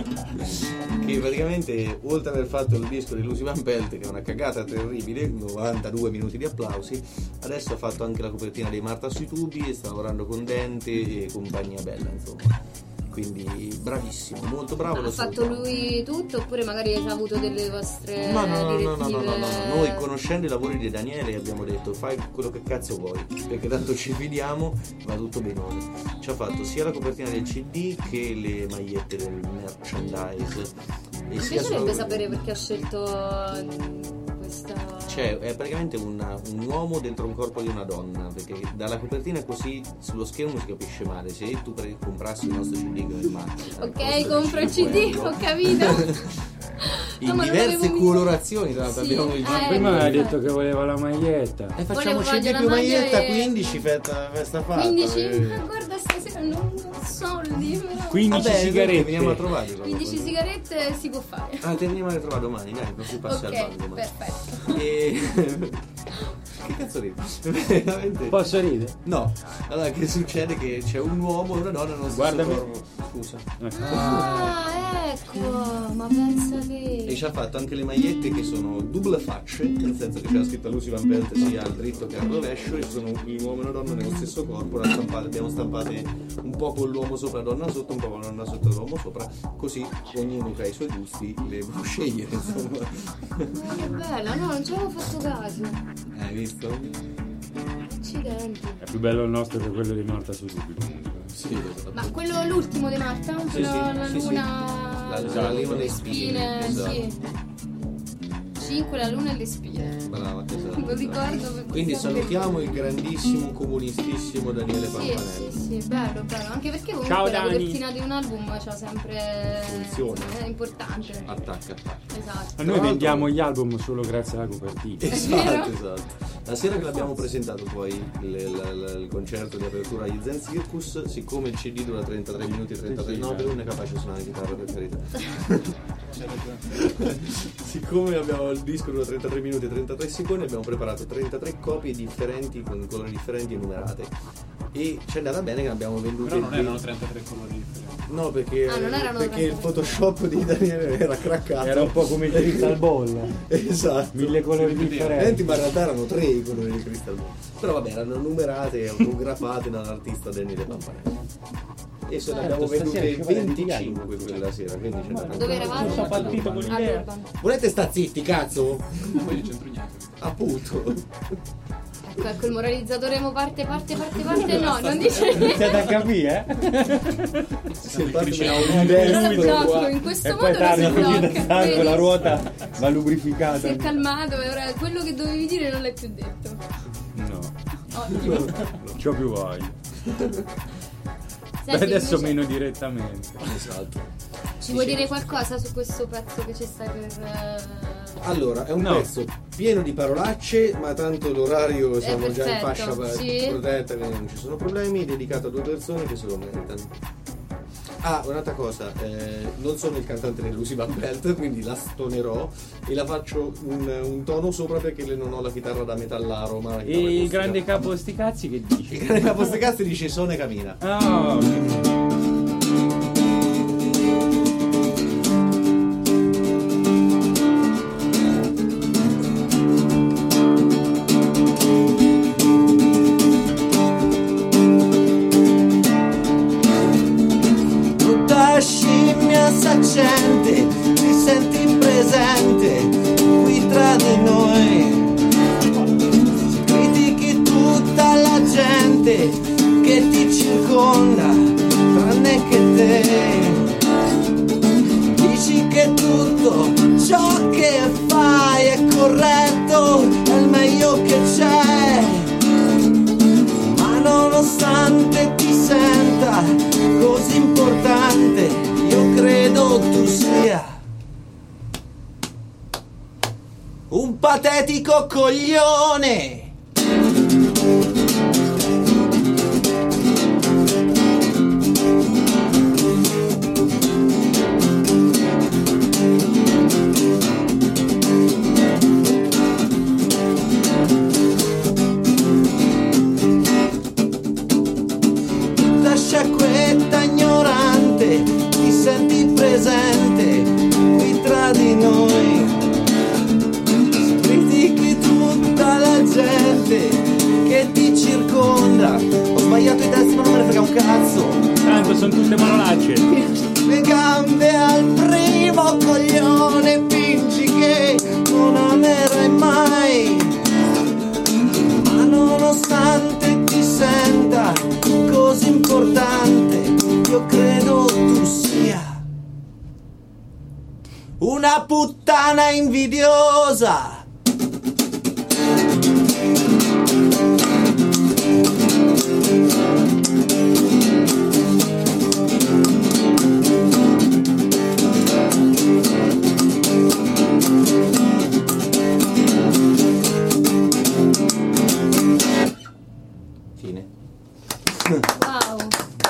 che praticamente oltre ad aver fatto il disco di Lucy Van Pelt, che è una cagata terribile, 92 minuti di applausi, adesso ha fatto anche la copertina dei Marta sui tubi e sta lavorando con Dente e compagnia bella, insomma. Quindi bravissimo, molto bravo. Ma ha fatto lui tutto oppure magari ha avuto delle vostre No, direttive? noi conoscendo i lavori di Daniele abbiamo detto fai quello che cazzo vuoi, perché tanto ci fidiamo, va tutto benone. Ci ha fatto sia la copertina del CD che le magliette del merchandise. E Mi sia piacerebbe solo- sapere perché ha scelto questa... Cioè, è praticamente un uomo dentro un corpo di una donna, perché dalla copertina così sullo schermo si capisce male. Se tu comprassi il nostro CD che è il marchio, Ok, compro il CD, ho capito. in No, ma non diverse avevo colorazioni, tra l'altro Sì, abbiamo il Prima ecco. ha detto che voleva la maglietta. e facciamo voglio CD la più maglia maglietta e- 15 festa fatta. 15? Ma guarda stasera non ho soldi. però. 15 Vabbè, sigarette. veniamo a trovare. 15 sigarette si può fare. Ah, te veniamo a trovare domani, dai, non si passa al Ok, bar domani. perfetto. E... che cazzo ridi? Veramente? Posso ridere? No, allora che succede che c'è un uomo e una donna non si Guardami. Scusa. Ah, ecco, ma pensa E che... ci ha fatto anche le magliette che sono double facce, nel senso che c'era scritto Lucy Van Pelt sia al dritto che al rovescio e sono un uomo e una donna nello stesso corpo, abbiamo stampate un po' con l'uomo sopra, la donna sotto, un po' con la donna sotto e l'uomo sopra, così ognuno che ha i suoi gusti le può scegliere, insomma. Ma che bella, no, non ci avevo fatto caso. Hai visto? Accidenti. È più bello il nostro che quello di Marta su tubi comunque. Sì, esatto. Ma quello l'ultimo di Marta? Quello, la sì, sì. luna... La luna dei spine, spine, esatto. sì. 5, la luna e le spine. Brava, esatto. Lo ricordo. Quindi salutiamo il grandissimo, comunistissimo Daniele Pampanelli. Sì, bello. Anche perché comunque Ciao, la Dani. copertina di un album c'ha sempre. Funziona. È importante. Attacca. Esatto. A noi vendiamo gli album solo grazie alla copertina. Esatto. La sera che l'abbiamo presentato poi il concerto di apertura agli Zen Circus, siccome il CD dura 33 minuti e 33 note, non è capace di suonare la chitarra, per carità. Siccome abbiamo il disco dura 33 minuti e 33 secondi, abbiamo preparato 33 copie differenti con colori differenti e numerate. E ci è andata bene che ne abbiamo vendute. Però non erano 33 colori differenti. No, perché, non erano perché il Photoshop di Daniele era craccato. Era un po' come il Crystal Ball. Esatto. 1000 colori differenti. Ma in realtà erano 3 i colori di Crystal Ball. Però vabbè, erano numerate e autografate dall'artista Daniele Pampanelli. E se ne abbiamo vendute 25 quella sera, quindi c'è andata. Dove eravate? Sono partito con l'idea. Volete sta zitti, cazzo? Poi il centro niente. Appunto. Ecco il moralizzatore parte, no, non dice niente. Iniziate a capire, Si parte Non lo blocco, in questo modo non si blocca. con la ruota va lubrificata. Si è calmato e ora quello che dovevi dire non l'hai più detto. No, Ottimo. c'ho più voglia. Senti, Adesso invece, meno direttamente. Esatto. ci vuoi dire qualcosa su questo pezzo che ci stai per... Allora, è un No. pezzo pieno di parolacce, ma tanto l'orario siamo già in perfetto, fascia sì. protetta, quindi non ci sono problemi, dedicato a 2 persone che se lo meritano. Ah, un'altra cosa, non sono il cantante dell'Usi Van Belt, quindi la stonerò e la faccio un tono sopra perché non ho la chitarra da metallaro. Ma E il grande capo sti cazzi che dice? Il grande capo sti cazzi dice Sone Camina. Ah, ok. Scimmia saccente, ti senti presente qui tra di noi. Critichi tutta la gente che ti circonda, tranne che te. Dici che tutto ciò che fai è corretto, è il meglio che c'è. Ma nonostante ti senta così importante, io credo tu sia un patetico coglione. Tutta sciacquetta ignorante, ti senti presente qui tra di noi. Critichi tutta la gente che ti circonda. Ho sbagliato i testi ma non me ne frega un cazzo. Tanto sono tutte parolacce. Le gambe al primo coglione, fingi che non amerai mai. Ma nonostante ti senta così importante, io credo tu sia una puttana invidiosa. Fine. Wow.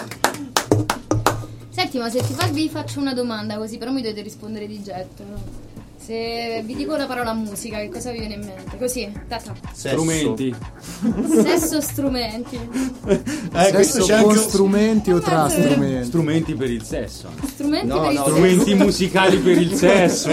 Senti, ma se vi faccio una domanda così, però mi dovete rispondere di getto, no? Se vi dico la parola musica, che cosa vi viene in mente? Così, tata. Strumenti. Sesso, strumenti. Sesso c'è con anche- strumenti o tra strumenti? Strumenti per il sesso. Strumenti No, per il no, sesso. Strumenti musicali per il sesso.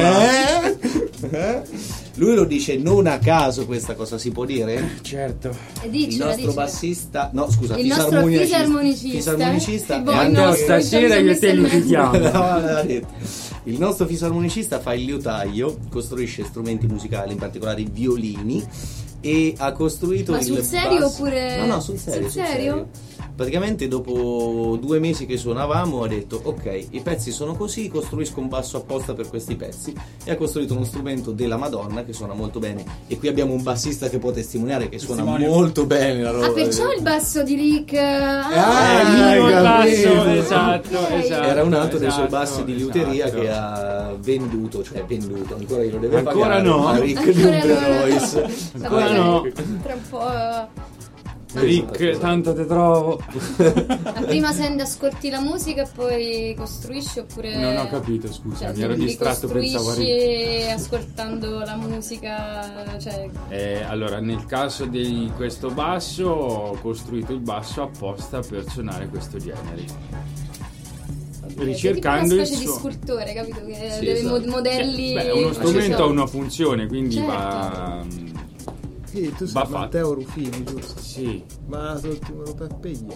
Lui lo dice non a caso, questa cosa si può dire? Certo. E Il diccela, nostro diccela. bassista, no scusa, Il nostro fisarmonicista. è Boh, anche- no, stasera io te li chiamo. No, l'aveva detto. Il nostro fisarmonicista fa il liutaio, costruisce strumenti musicali, in particolare i violini, e ha costruito Ma il sul serio basso- oppure- No, sul serio. Sul serio? Praticamente dopo 2 mesi che suonavamo ho detto ok, i pezzi sono così, costruisco un basso apposta per questi pezzi, e ha costruito uno strumento della Madonna che suona molto bene, e qui abbiamo un bassista che può testimoniare che suona molto bene la roba. Perciò il basso di Rick. il basso, esatto. Era un altro dei suoi esatto, bassi di liuteria che ha venduto, ancora glielo deve Ancora pagare no. a Rick di Umbre Royce. Ancora no. Tra un po'. Rick, tanto te trovo. Prima senti, ascolti la musica e poi costruisci, oppure. Non ho capito, scusa, Cioè, mi ero distratto, pensavo a Rick. ascoltando la musica, cioè. Allora, nel caso di questo basso, ho costruito il basso apposta per suonare questo genere. Ricercando è tipo una il specie di suono. scultore, capito? Che Sì, deve esatto. modelli. Beh, uno strumento so. ha una funzione, quindi Certo. va. Sì, tu Va sei fatto. Matteo Rufini, giusto? Sì. Ma l'ultimo Peppe ieri.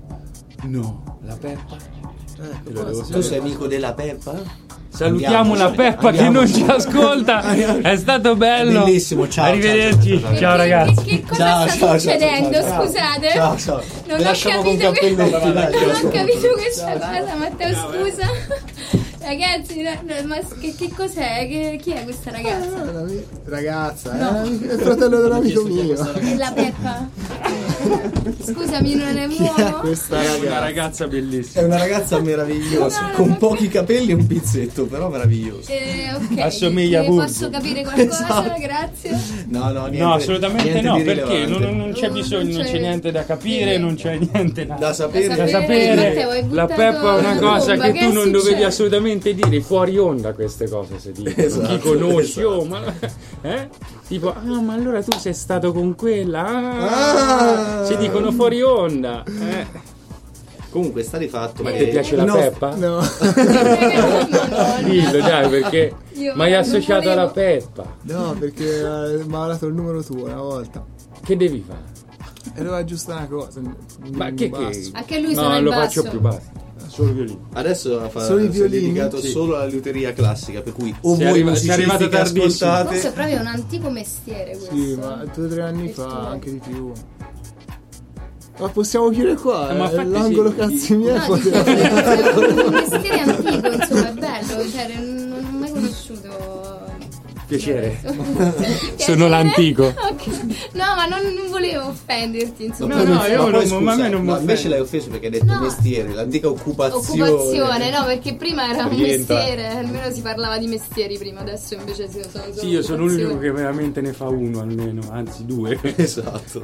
No, la Peppa. Ecco, lo devo Tu sei amico della Peppa? Salutiamo la Peppa Andiamo. che non ci ascolta. È stato bello. Bellissimo, ciao. Arrivederci. Ciao ragazzi. Che cosa sta succedendo? Scusate. Ciao. Non Vi ho lasciamo con capito cappelletti, dai. non ho capito questa cosa, Matteo, scusa. Ragazzi, ma che cos'è? Chi è questa ragazza? Ragazza, è il fratello dell'amico mio. È la Peppa? Scusami, non è Chi è uomo? questa Una ragazza? ragazza È bellissima. una ragazza meravigliosa, No, con pochi capelli e un pizzetto, però meravigliosa. Ok. Assomiglia a Burgo. Posso capire qualcosa? Esatto. Grazie. No, niente. No, assolutamente niente no, di perché rilevante. non c'è bisogno, non c'è niente da capire, non c'è niente da Da sapere. Da da sapere. Matteo, hai sapere. La buttato Peppa è una una cosa bomba, che che tu non succede? dovevi assolutamente dire fuori onda, queste cose si dicono. Esatto, Chi conosci, esatto. oh, ma tipo, ma allora tu sei stato con quella? Ah! Si dicono fuori onda. Comunque sta di fatto Ma che ti piace la il nostro- Peppa? No, Dillo dai, perché Io mi hai non associato volevo. alla Peppa. no, perché mi ha dato il numero tuo una volta. Che devi fare? E doveva aggiustare una cosa. Ma che basso. Anche lui No, suona il lo basso. faccio più basso. Solo violino. Adesso Solo i si è violini? dedicato Sì. solo alla liuteria classica, per cui o Sei voi arriva- sei musicisti arrivato che tardissimo. Questo è ascoltate proprio un antico mestiere questo. Sì, ma 2 o 3 anni Che fa, stupido. anche di più. Ma possiamo chiudere qua, Ma infatti l'angolo sì. cazzi miei. No, dico, è un mestiere antico, insomma, è bello, cioè, non ho mai conosciuto. Piacere. Piacere. Sono l'antico. Ok. No, ma non volevo offenderti, insomma. No, no, io Ma poi, non- scusa, ma a me non mi invece offende. l'hai offeso perché hai detto No. mestiere, l'antica occupazione. Occupazione, no, perché prima era un Rientra. mestiere, almeno si parlava di mestieri prima, adesso invece sono solo Sì, io sono l'unico occupazione. che veramente ne fa uno almeno, anzi 2. Esatto,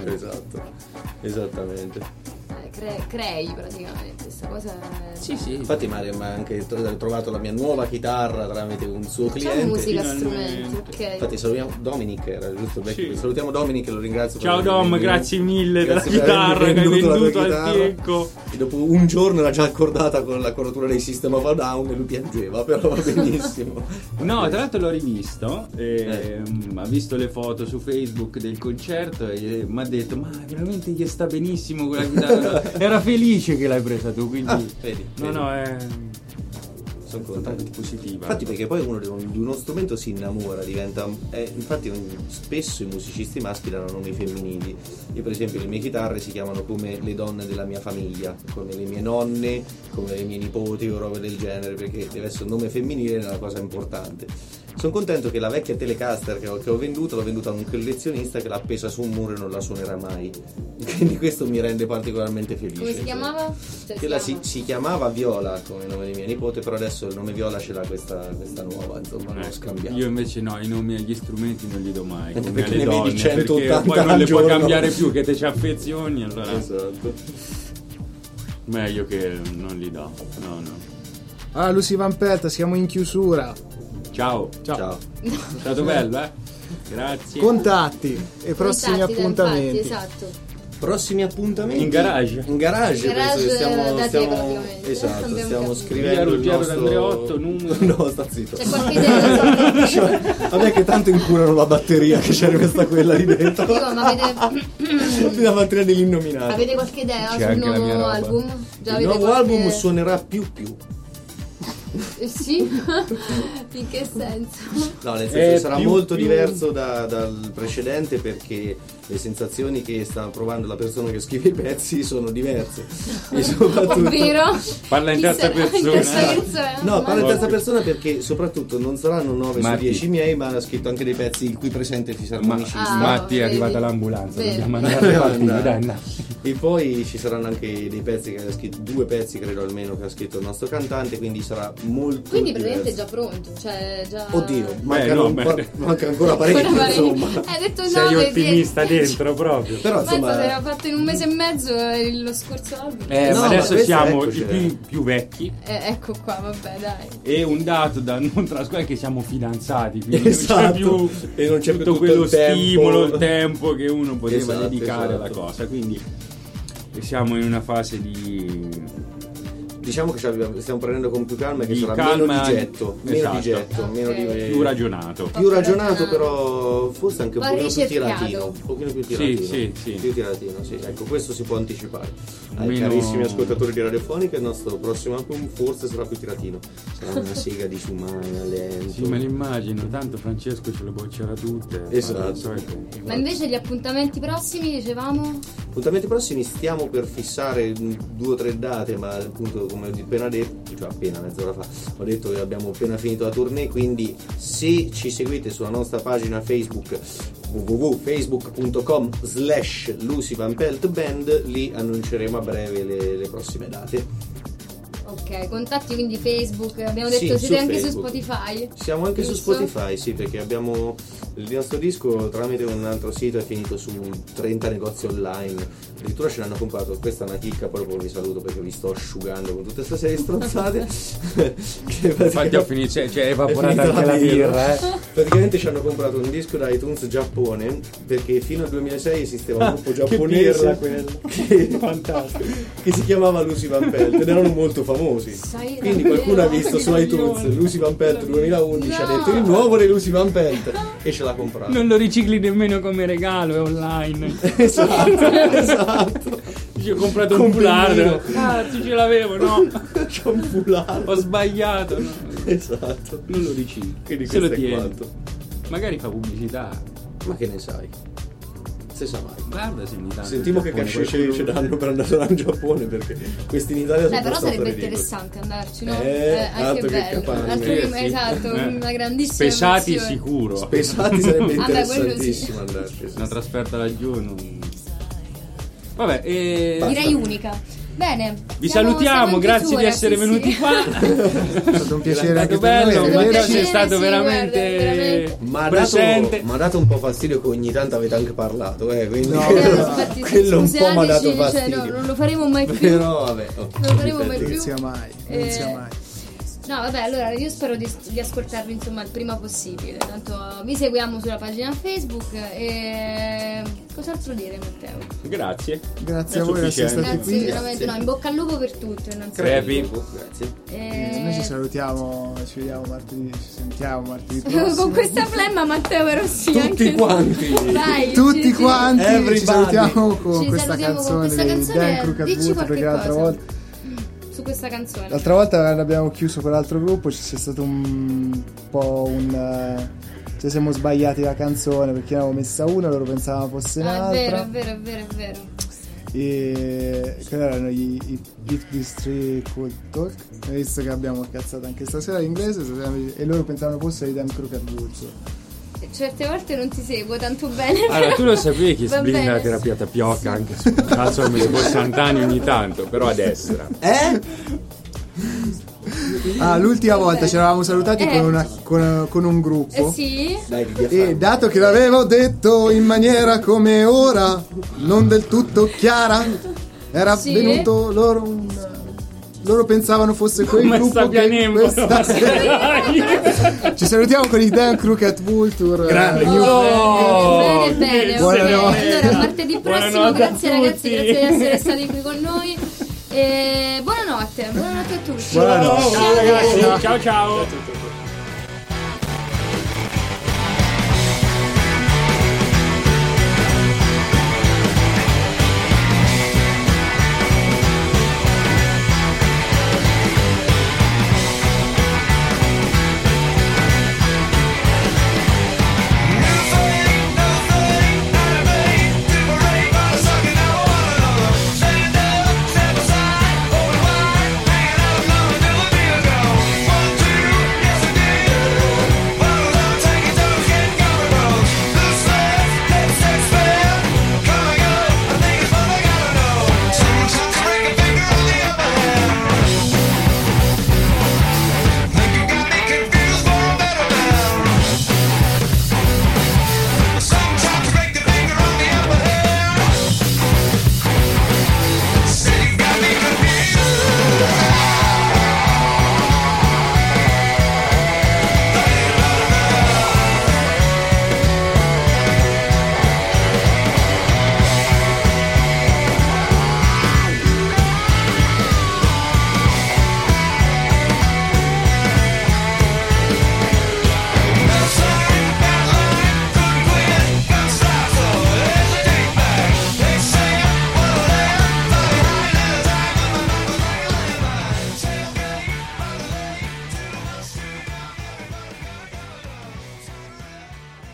esattamente. Crei praticamente, questa cosa è. Sì, sì. Infatti mi ha anche trovato la mia nuova chitarra tramite un suo Facciamo cliente. musica finalmente. strumenti, ok. Infatti salutiamo Dominic, era giusto Becky. Sì. Salutiamo Dominic e lo ringrazio. Ciao per avermi Dom, venduto. grazie mille della Grazie per avermi chitarra che hai la tua venduto al chitarra. Tiecco. E dopo un giorno era già accordata con la coronatura dei System of a Down e lui piangeva, però va benissimo. No, tra l'altro l'ho rivisto, ha visto le foto su Facebook del concerto e mi ha detto ma veramente gli sta benissimo quella chitarra. Era felice che l'hai presa tu, quindi Vedi, no, è sono totalmente contento. positiva. Infatti perché poi uno di uno strumento si innamora, diventa infatti spesso i musicisti maschi hanno nomi femminili. Io per esempio le mie chitarre si chiamano come le donne della mia famiglia, come le mie nonne, come le mie nipoti o robe del genere, perché deve essere un nome femminile, è una cosa importante. Sono contento che la vecchia Telecaster che ho venduto, l'ho venduta a un collezionista che l'ha appesa su un muro e non la suonerà mai. Quindi questo mi rende particolarmente felice. Come si chiamava? Cioè, Quella si chiamava Viola come nome di mia nipote, però adesso il nome Viola ce l'ha questa nuova, insomma, l'ho scambiato. Io invece no, i nomi agli strumenti non li do mai, come Perché alle ne vedi donne, 180 perché poi non al le puoi giorno. cambiare più, che te ci affezioni, allora Esatto. meglio che non li do. No. Ah, Lucy Vampetta, siamo in chiusura. Ciao. Ciao. È stato bello, Grazie. Contatti e prossimi Contatti, appuntamenti. infatti, esatto. Prossimi appuntamenti In garage. In garage, In garage penso che da te, stiamo praticamente. esatto, Abbiamo stiamo capito. scrivendo Via il Ruggero nostro d'Andreotto, numero. No, sta zitto. C'è qualche idea? Vabbè che tanto incurano la batteria che c'è rimasta quella lì dentro. Dico, ma avete, La batteria dell'innominato. avete qualche idea C'è sul anche la mia nuovo roba. album? Già Il avete nuovo qualche- album suonerà più. Sì? In che senso? No, nel senso sarà più- molto più- diverso dal precedente perché le sensazioni che sta provando la persona che scrive i pezzi sono diverse. E soprattutto Ovvero? Parla in Chi terza sarà in persona. terza persona? no, parla in Vai. terza persona perché soprattutto non saranno 9 su Matti. 10 miei, ma ha scritto anche dei pezzi il cui presente fisarmonicista. Ah, Matti, è vedi. arrivata l'ambulanza, Vedi. dobbiamo andare a partire, dai, no. E poi ci saranno anche dei pezzi che ha scritto, 2 pezzi credo almeno che ha scritto il nostro cantante, quindi sarà molto Quindi praticamente è diverso. già pronto, cioè già... Oddio, mancano no, un po', beh. manca ancora parecchio, Ancora insomma. Hai detto no, Sei perché- ottimista dentro proprio. Però Mazza, insomma, l'aveva fatto in un mese e mezzo lo scorso album. No, Ma ma adesso questo siamo eccoci. i più vecchi. Ecco qua, vabbè, dai. E un dato da non trascurare è che siamo fidanzati, quindi Esatto. non c'è più E non c'è più tutto tutto quello il tempo. stimolo, il tempo che uno poteva Esatto, dedicare alla esatto. cosa. Quindi siamo in una fase di diciamo che stiamo prendendo con più calma e che Di sarà calma, meno di getto, esatto. meno di più ragionato. più ragionato, però forse anche un Va pochino più ricercato. tiratino, un pochino più tiratino. sì. Più tiratino, sì. Ecco, questo si può anticipare. Ai Meno- carissimi ascoltatori di Radiofonica, il nostro prossimo album forse sarà più tiratino. Sarà una sega di Sumana, lento. Sì, me l'immagino, tanto Francesco ce le boccerà tutte. Esatto. Al solito. Ma invece gli appuntamenti prossimi, dicevamo? Appuntamenti prossimi stiamo per fissare 2 o 3 date, ma appunto come ho appena detto, cioè appena mezz'ora fa, ho detto che abbiamo appena finito la tournée, quindi se ci seguite sulla nostra pagina Facebook www.facebook.com/LucyVanPeltBand, lì annunceremo a breve le prossime date. Ok, contatti quindi Facebook, abbiamo detto Sì, siete su anche Facebook. su Spotify? Siamo anche su Giusto? Spotify, sì, perché abbiamo il nostro disco tramite un altro sito è finito su 30 negozi online. Addirittura ce l'hanno comprato, questa è una chicca, poi dopo vi saluto perché vi sto asciugando con tutte queste serie stronzate. Infatti ho finito, cioè è evaporata è finita anche la birra, Praticamente ci hanno comprato un disco da iTunes Giappone, perché fino al 2006 esisteva un gruppo Che giapponese birra quella. fantastico, che si chiamava Lucy Van Pelt ed erano molto famosi. Sai Quindi davvero? qualcuno ha visto su iTunes Lucy Van Pelt 2011, ha detto il nuovo di Lucy Van Pelt e ce l'ha comprato. Non lo ricicli nemmeno come regalo, è online. Esatto. Io ho comprato un Con foulard. Pennino. Cazzo, ce l'avevo, no? C'ho un foulard. Ho sbagliato. No? Esatto. Non lo ricicli. Quindi se lo questo è tieni. quanto. Magari fa pubblicità. Ma che ne sai? Se sa mai. Guarda se in Italia. Sentiamo che Giappone cachet qualcuno- ci danno per andare in Giappone, perché questi in Italia sono Beh, però abbastanza sarebbe ridicoli. interessante andarci, no? Altro Anche che bello. capanne. Altro che, Sì. esatto, una grandissima Pesati emozione. sicuro. Pesati sarebbe Vabbè, quello interessantissimo andarci. sì. Una trasferta laggiù non... Vabbè, Direi unica. Bene. vi siamo salutiamo, in grazie di chiusura, essere sì, venuti sì. qua. È stato un piacere È anche stato per noi. bello, un Matteo piacere, sei stato sì, veramente, guarda, veramente. Ma presente. ha dato un po' fastidio che ogni tanto avete anche parlato, quindi No, Infatti, quello un po' mi ha dato scusateci, cioè, fastidio. no, non lo faremo mai più. Però vabbè, Non lo faremo mai Non più. sia mai, non sia mai. No, vabbè, allora io spero di ascoltarvi insomma il prima possibile. Tanto vi seguiamo sulla pagina Facebook e cos'altro dire, Matteo? Grazie. Grazie È a voi per essere sufficiente. stati Grazie, qui. veramente, no, in bocca al lupo per tutto, innanzitutto. Crepi. Grazie. Noi ci salutiamo, ci vediamo martedì, ci sentiamo martedì prossimo. Con questa flemma Matteo però sì, Tutti anche quanti. Dai, Tutti ci- quanti Everybody. ci salutiamo con Ci questa salutiamo con canzone questa di canzone, Dan Crooked dici Wood, qualche perché l'altra cosa. volta su questa canzone. L'altra volta l'abbiamo chiuso con l'altro gruppo, c'è stato un po' cioè siamo sbagliati la canzone perché ne avevo messa una, loro pensavano fosse Ah, è vero, un'altra. è vero. E che erano gli If This Tree Could Talk. Hai visto che abbiamo cazzato anche stasera in inglese e loro pensavano fosse di Dan Crooked Woods. Certe volte non ti seguo tanto bene. Allora, tu lo sapevi che Va sblinda bene. la terapia tapioca anche su cazzo come se fosse Antani ogni tanto, però a destra. L'ultima volta bene. ci eravamo salutati con un gruppo. Sì. Dai, di E dato che l'avevo detto in maniera come ora, non del tutto chiara, era Sì. venuto loro pensavano fosse quel Come gruppo sta che pianendo. questa sera. Ci salutiamo con i Dan Crooked Vulture. Grande. Bene. Buonanotte. Allora, martedì prossimo, Buonanotte a grazie ragazzi, tutti. grazie di essere stati qui con noi. E buonanotte a tutti. Buonanotte. Ciao ragazzi, ciao ciao.